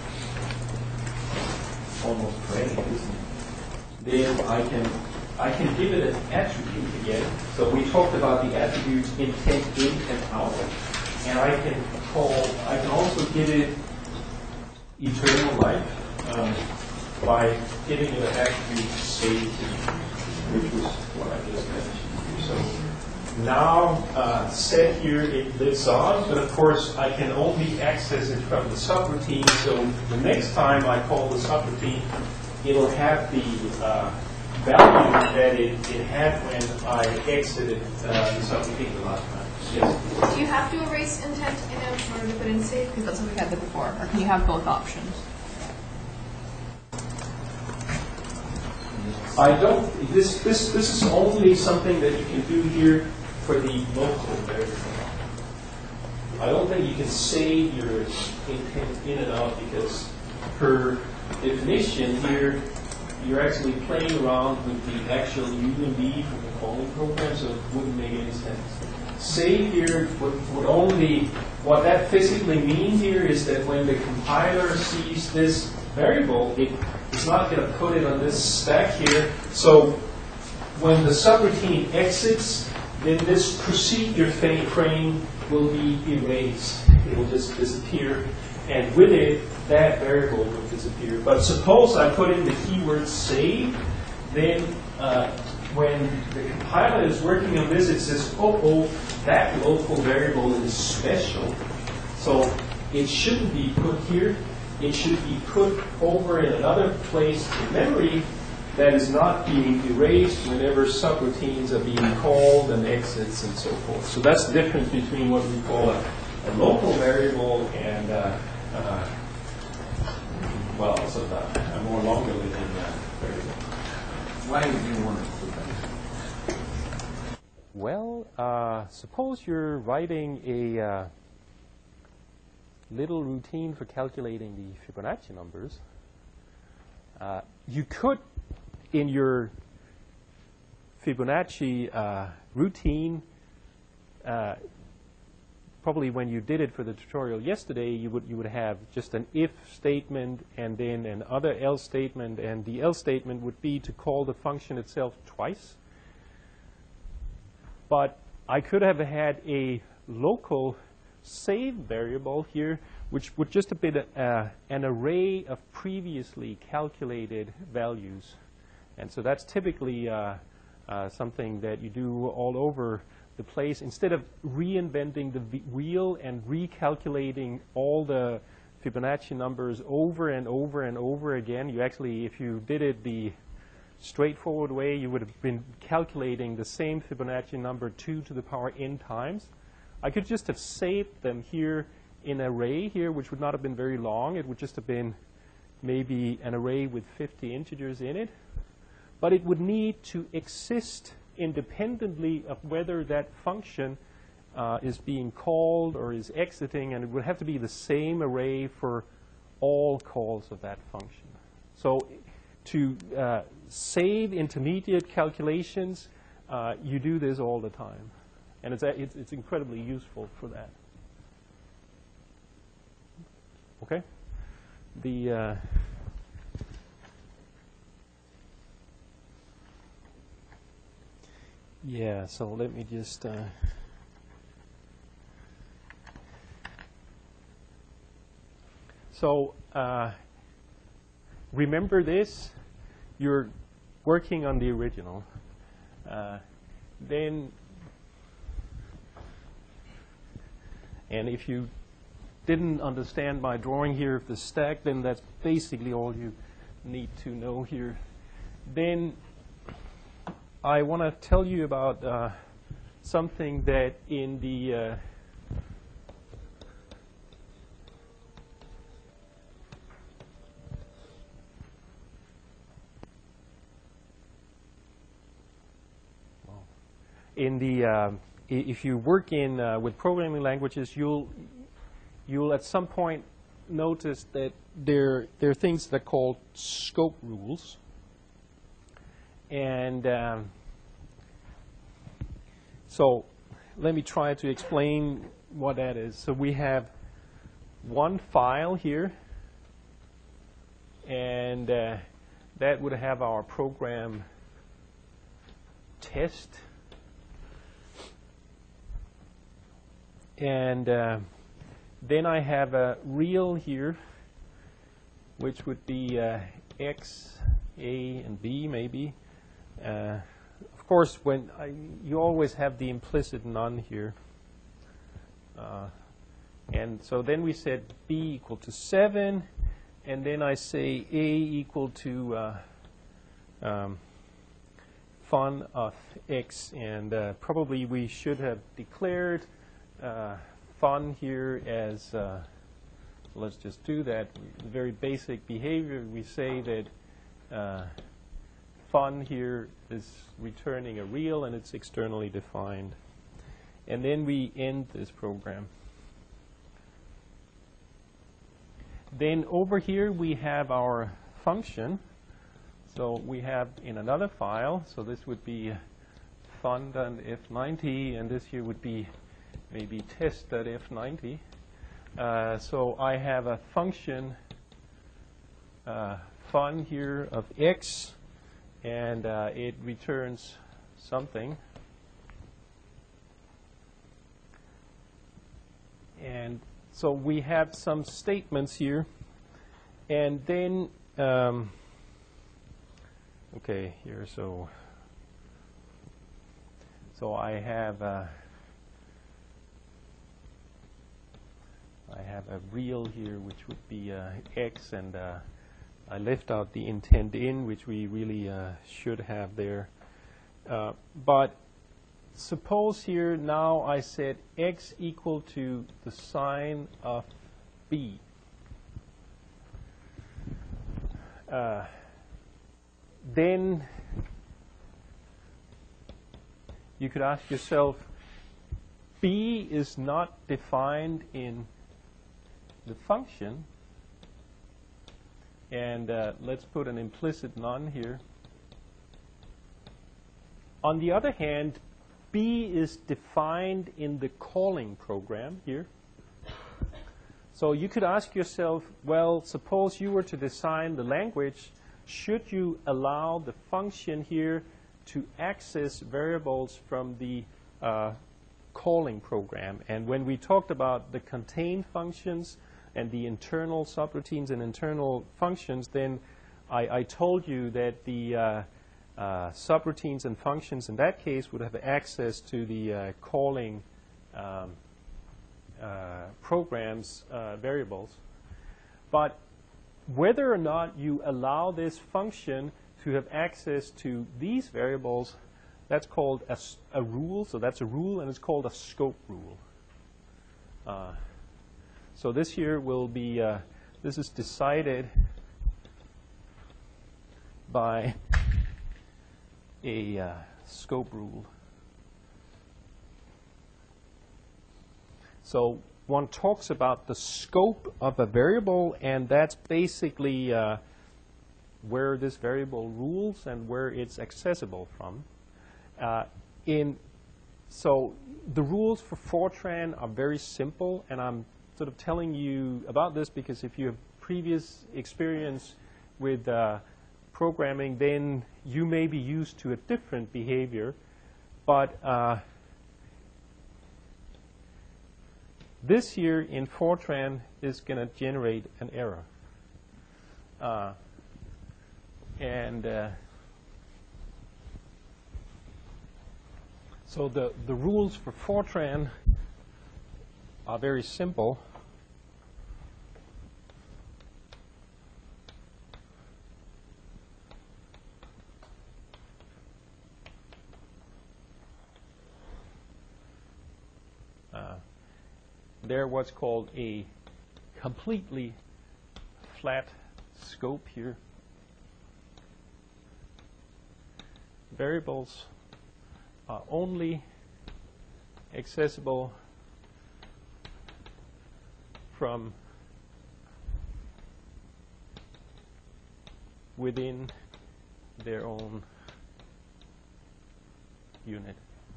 almost great, isn't it? Then I can give it an attribute again. So we talked about the attributes intent in and out, and I can also give it eternal life by giving it an attribute save, which was what I just mentioned. So now set here, it lives on, but of course I can only access it from the subroutine. So the next time I call the subroutine, it'll have the value that it had when I exited the subroutine the last time. Yes. Do you have to erase intent in out in order to put in save? Because that's what we had there before. Or can you have both options? I don't. This is only something that you can do here for the local variable. I don't think you can save your intent in and out, because per definition here, you're actually playing around with the actual UMB from the calling program, so it wouldn't make any sense. Save here would only, what that physically means here is that when the compiler sees this variable, it's not going to put it on this stack here. So when the subroutine exits, then this procedure frame will be erased. It will just disappear. And with it, that variable will disappear. But suppose I put in the keyword save, then when the compiler is working on this, it says, oh, that local variable is special. So it shouldn't be put here. It should be put over in another place in memory that is not being erased whenever subroutines are being called and exits and so forth. So that's the difference between what we call a local variable and sort of a more longer living variable. Why do you want to do that? Well, suppose you're writing a little routine for calculating the Fibonacci numbers. You could, in your Fibonacci routine, probably when you did it for the tutorial yesterday, you would have just an if statement and then another else statement, and the else statement would be to call the function itself twice. But I could have had a local save variable here, which would just be an array of previously calculated values. And so that's typically something that you do all over the place. Instead of reinventing the wheel and recalculating all the Fibonacci numbers over and over and over again. You actually, if you did it the straightforward way, you would have been calculating the same Fibonacci number 2 to the power n times. I could just have saved them here in an array here, which would not have been very long. It would just have been maybe an array with 50 integers in it. But it would need to exist independently of whether that function is being called or is exiting, and it would have to be the same array for all calls of that function. So to save intermediate calculations, you do this all the time. And it's incredibly useful for that. Okay? Yeah, so let me just... So remember this, you're working on the original. And if you didn't understand my drawing here of the stack, then that's basically all you need to know here. Then I want to tell you about something that in the if you work in with programming languages, you'll at some point notice that there are things that are called scope rules, and so let me try to explain what that is. So we have one file here, and that would have our program test. And then I have a real here, which would be X, A, and B, maybe. Of course, you always have the implicit none here. And so then we said B equal to 7, and then I say A equal to fun of X, and probably we should have declared fun here as, let's just do that. Very basic behavior. We say that fun here is returning a real, and it's externally defined. And then we end this program. Then over here we have our function. So we have in another file, so this would be fun.f90, and this here would be maybe test.f90. So I have a function fun here of X, and it returns something. And so we have some statements here, and then okay, here, so I have a real here, which would be X, and I left out the intent in, which we really should have there. But suppose here now I said X equal to the sign of B. Then you could ask yourself, B is not defined in the function, and let's put an implicit none here. On the other hand, B is defined in the calling program here. So you could ask yourself, well, suppose you were to design the language, should you allow the function here to access variables from the calling program? And when we talked about the contain functions and the internal subroutines and internal functions, then I told you that the subroutines and functions in that case would have access to the calling programs variables. But whether or not you allow this function to have access to these variables, that's called a rule. So that's a rule, and it's called a scope rule. So this here will be, this is decided by a scope rule. So one talks about the scope of a variable, and that's basically where this variable rules and where it's accessible from. So the rules for Fortran are very simple, and I'm sort of telling you about this because if you have previous experience with programming, then you may be used to a different behavior. But this here in Fortran is going to generate an error. So the rules for Fortran are very simple. They're what's called a completely flat scope here. Variables are only accessible from within their own unit.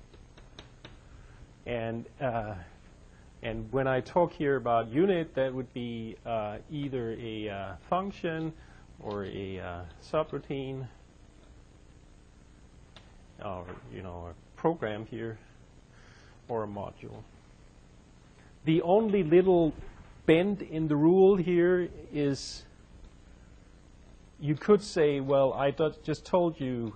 And when I talk here about unit, that would be either a function or a subroutine, or a program here, or a module. The only little bend in the rule here is you could say, well, I just told you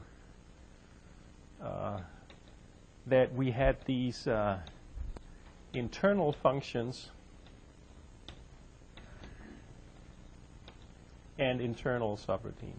that we had these internal functions and internal subroutines.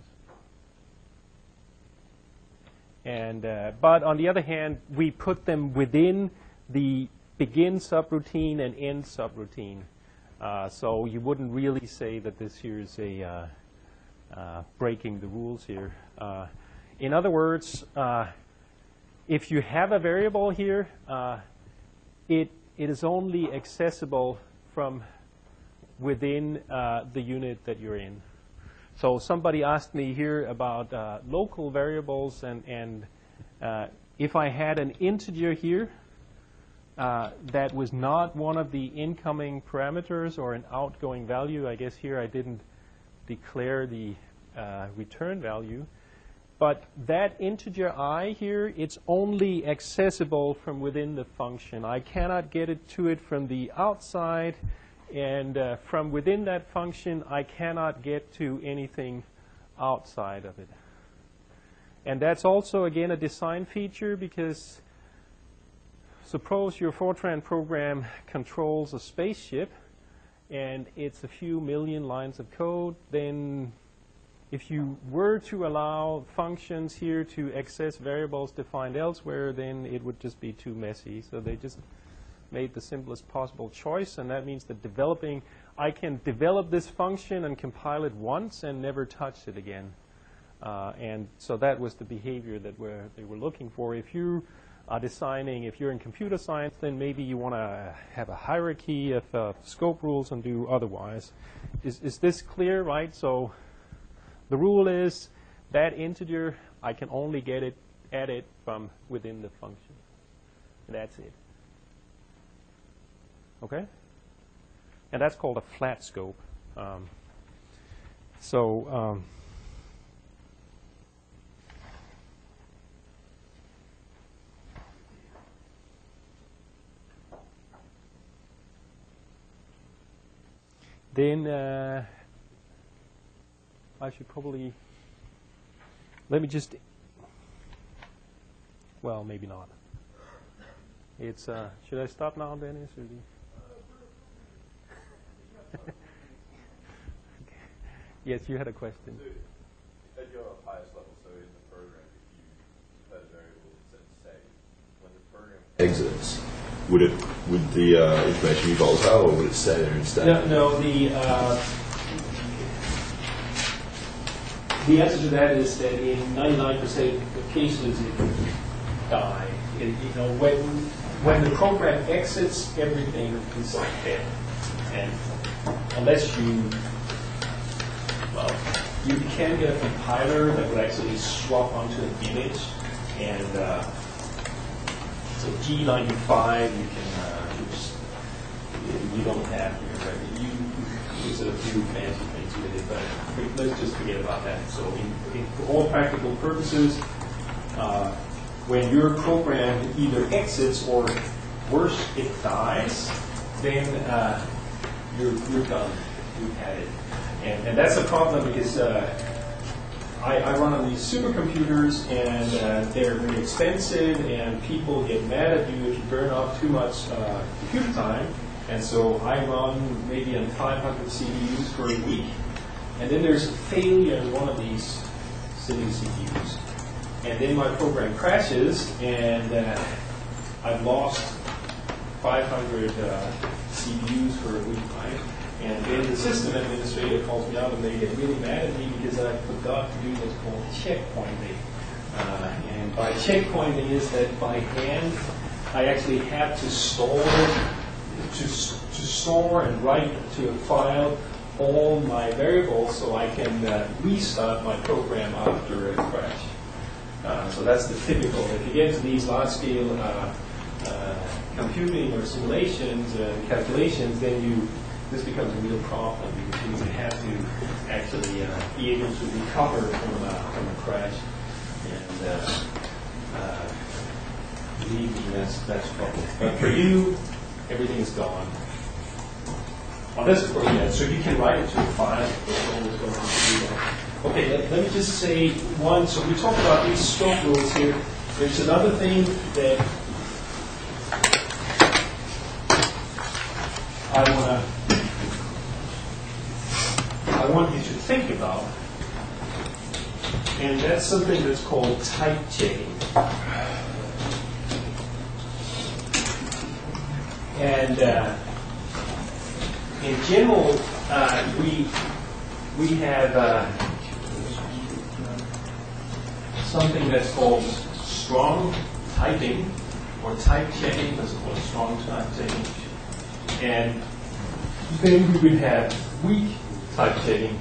But on the other hand, we put them within the begin subroutine and end subroutine. So you wouldn't really say that this here is a breaking the rules here. In other words, if you have a variable here, it is only accessible from within the unit that you're in. So somebody asked me here about local variables, and if I had an integer here that was not one of the incoming parameters or an outgoing value, I guess here I didn't declare the return value, but that integer I here, it's only accessible from within the function. I cannot get it to it from the outside. And from within that function, I cannot get to anything outside of it. And that's also, again, a design feature, because suppose your Fortran program controls a spaceship, and it's a few million lines of code. Then if you were to allow functions here to access variables defined elsewhere, then it would just be too messy. So they just made the simplest possible choice, and that means that I can develop this function and compile it once and never touch it again. And so that was the behavior that they were looking for. If you are designing, if you're in computer science, then maybe you want to have a hierarchy of scope rules and do otherwise. Is this clear, right? So the rule is that integer, I can only get it, add it from within the function. That's it. Okay? And that's called a flat scope. Then I should probably, let me just, well, maybe not. It's, should I stop now, Dennis? Or Yes, you had a question. So at your highest level, so in the program, if you had a variable that said save, when the program exits, would the information be volatile, or would it stay there instead? No, the answer to that is that in 99% of cases it would die. When the program exits, everything is dead. And unless you can get a compiler that would actually swap onto an image, and so G95 you don't have here, right? You use a few fancy things with it, but let's just forget about that. So for all practical purposes, when your program either exits or worse, it dies, then you're done. You've had it. And that's a problem because I run on these supercomputers, and they're very expensive, and people get mad at you if you burn off too much computer time. And so I run maybe on 500 CPUs for a week, and then there's a failure in one of these silly CPUs. And then my program crashes, and I've lost 500 CPUs for a week, right? And then the system administrator calls me up, and they get really mad at me because I forgot to do what's called checkpointing. And by checkpointing is that by hand, I actually have to store and write to a file all my variables so I can restart my program after a crash. So that's the typical. If you get to these large-scale computing or simulations and calculations, then this becomes a real problem because you have to actually be able to recover from a crash. And believe me, that's trouble. But for you, everything is gone. Unless, of course, so you can write it to a file. Okay, let me just say one. So we talked about these scope rules here. There's another thing that I want you to think about, and that's something that's called type checking. And in general, we have something that's called strong typing or type checking. That's called strong type checking. And then we would have weak type checking.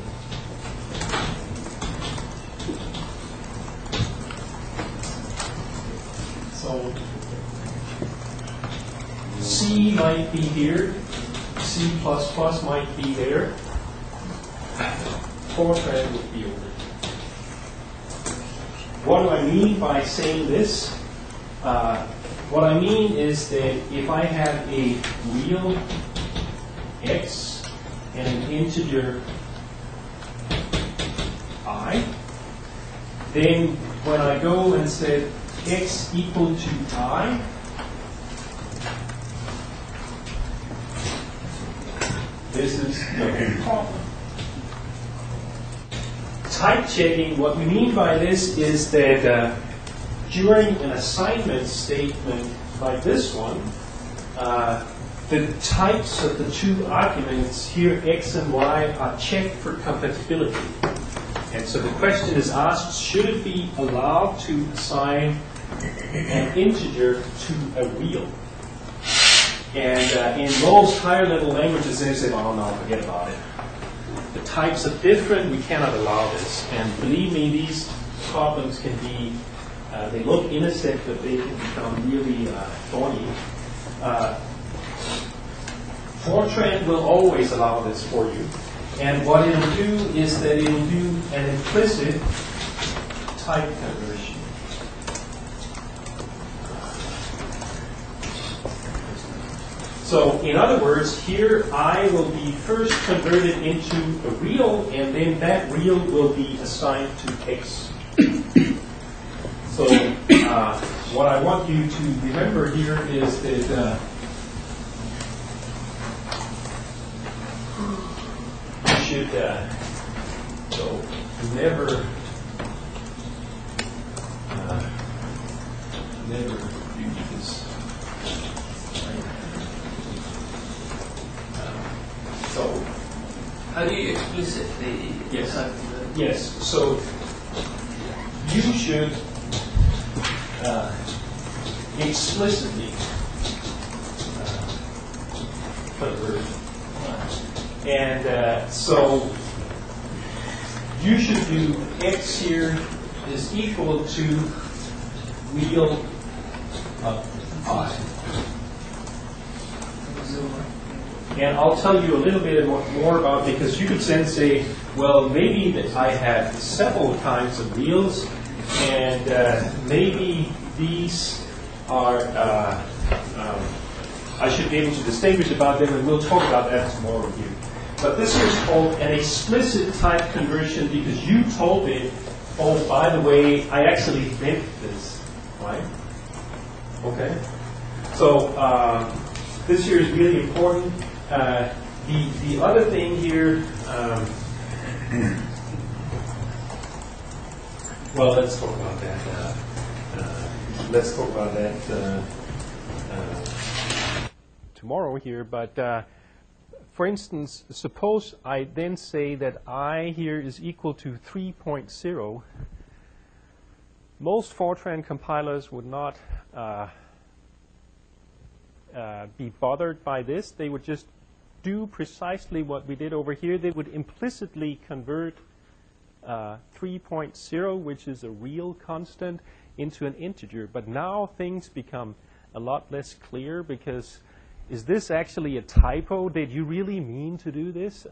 So C might be here, C++ might be there, Fortran would be over here. What do I mean by saying this? What I mean is that if I have a real x and an integer I, then when I go and say x equal to I, this is the problem. Type checking, what we mean by this is that during an assignment statement like this one, the types of the two arguments here, x and y, are checked for compatibility. And so the question is asked, should it be allowed to assign an integer to a real? And in most higher level languages, they say, oh no, forget about it. The types are different, we cannot allow this. And believe me, these problems can be, they look innocent, but they can become really thorny. Fortran will always allow this for you. And what it'll do is that it'll do an implicit type conversion. So, in other words, here I will be first converted into a real, and then that real will be assigned to x. So, what I want you to remember here is that you should never do this. So How do you explicitly Yes. decide the yes, so you should explicitly convert. And so you should do x here is equal to real of I. And I'll tell you a little bit more about, because you could then say, well, maybe that I have several kinds of reals, and maybe these are, I should be able to distinguish about them, and we'll talk about that tomorrow with you. But this is called an explicit type conversion because you told it, oh, by the way, I actually meant this, right? Okay? So this here is really important. The other thing here, well, let's talk about that. Let's talk about that tomorrow here. But for instance, suppose I then say that I here is equal to 3.0. Most Fortran compilers would not be bothered by this. They would just do precisely what we did over here. They would implicitly convert 3.0, which is a real constant, into an integer. But now things become a lot less clear because is this actually a typo? Did you really mean to do this?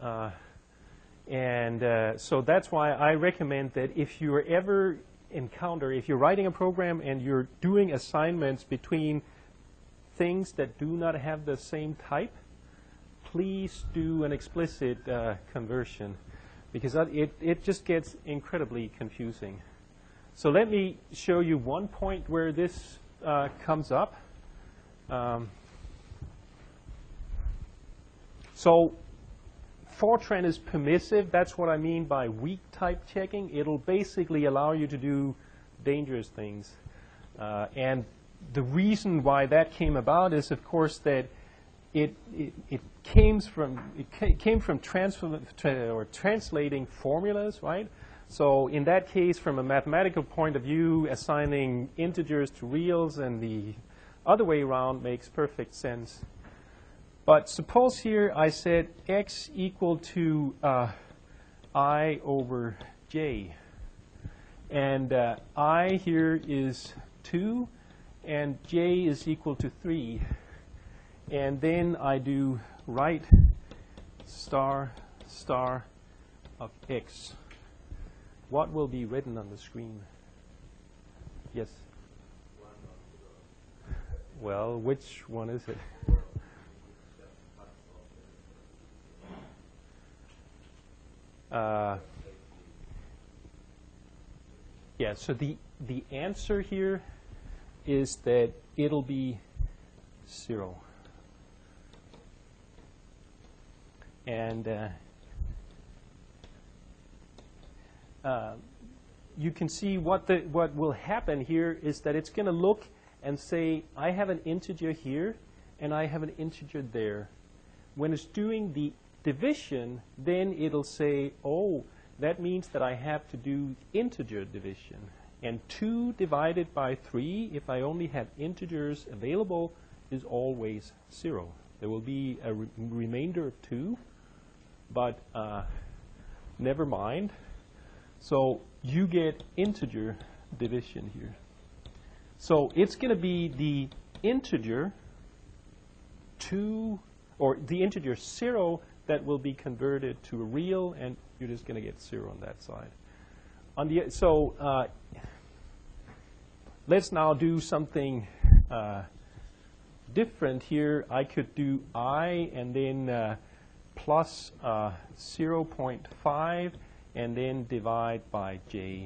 So that's why I recommend that if you ever encounter, if you're writing a program and you're doing assignments between things that do not have the same type, please do an explicit conversion, because it just gets incredibly confusing. So let me show you one point where this comes up. So Fortran is permissive. That's what I mean by weak type checking. It'll basically allow you to do dangerous things. And the reason why that came about is, of course, that it came from translating formulas, right? So in that case, from a mathematical point of view, assigning integers to reals and the other way around makes perfect sense. But suppose here I said x equal to I over j. And I here is 2, and j is equal to 3. And then I do write star star of x. What will be written on the screen? Yes? Well, which one is it? Yeah, so the answer here is that it'll be 0. And you can see what will happen here is that it's going to look and say, I have an integer here, and I have an integer there. When it's doing the division, then it'll say, oh, that means that I have to do integer division. And 2 divided by 3, if I only have integers available, is always 0. There will be a remainder of 2, but never mind. So you get integer division here. So it's going to be the integer 2, or the integer 0 that will be converted to a real, and you're just going to get 0 on that side. So let's now do something different here. I could do I and then plus 0.5 and then divide by j.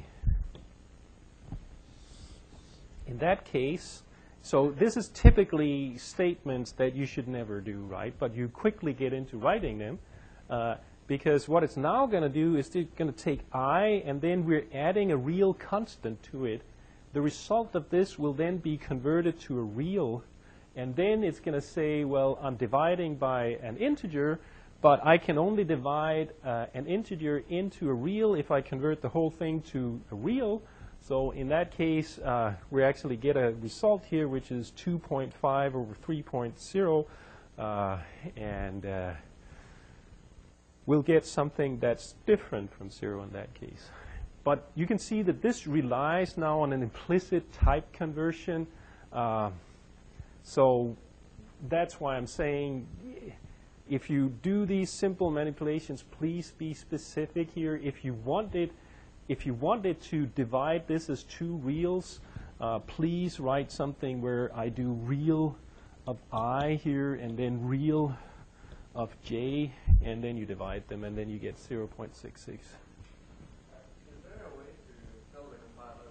In that case, so this is typically statements that you should never do, right? But you quickly get into writing them. because what it's now going to do is it's going to take I, and then we're adding a real constant to it. The result of this will then be converted to a real, and then it's going to say, well, I'm dividing by an integer, but I can only divide an integer into a real if I convert the whole thing to a real. So in that case, we actually get a result here, which is 2.5 over 3.0, and we'll get something that's different from 0 in that case. But you can see that this relies now on an implicit type conversion. So that's why I'm saying, if you do these simple manipulations, please be specific here. If you wanted to divide this as two reals, please write something where I do real of I here and then real of j, and then you divide them, and then you get 0.66. Is there a way to tell the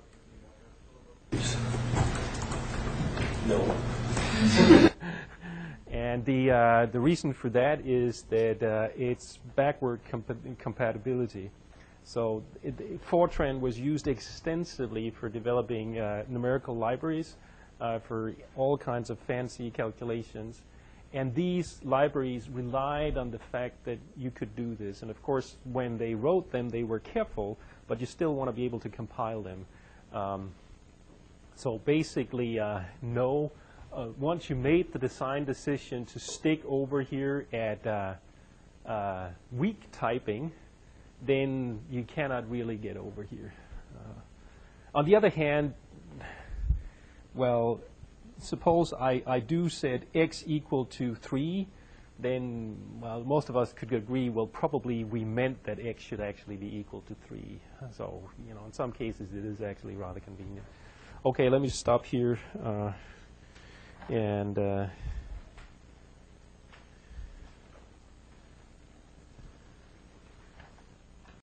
compiler to be more No. And the reason for that is that it's backward compatibility. So Fortran was used extensively for developing numerical libraries for all kinds of fancy calculations. And these libraries relied on the fact that you could do this. And of course, when they wrote them, they were careful, but you still want to be able to compile them. So basically, no. Once you made the design decision to stick over here at weak typing, then you cannot really get over here. On the other hand, well, suppose I do set x equal to 3, then, well, most of us could agree, well, probably we meant that x should actually be equal to 3. So, you know, in some cases it is actually rather convenient. Okay, let me stop here. And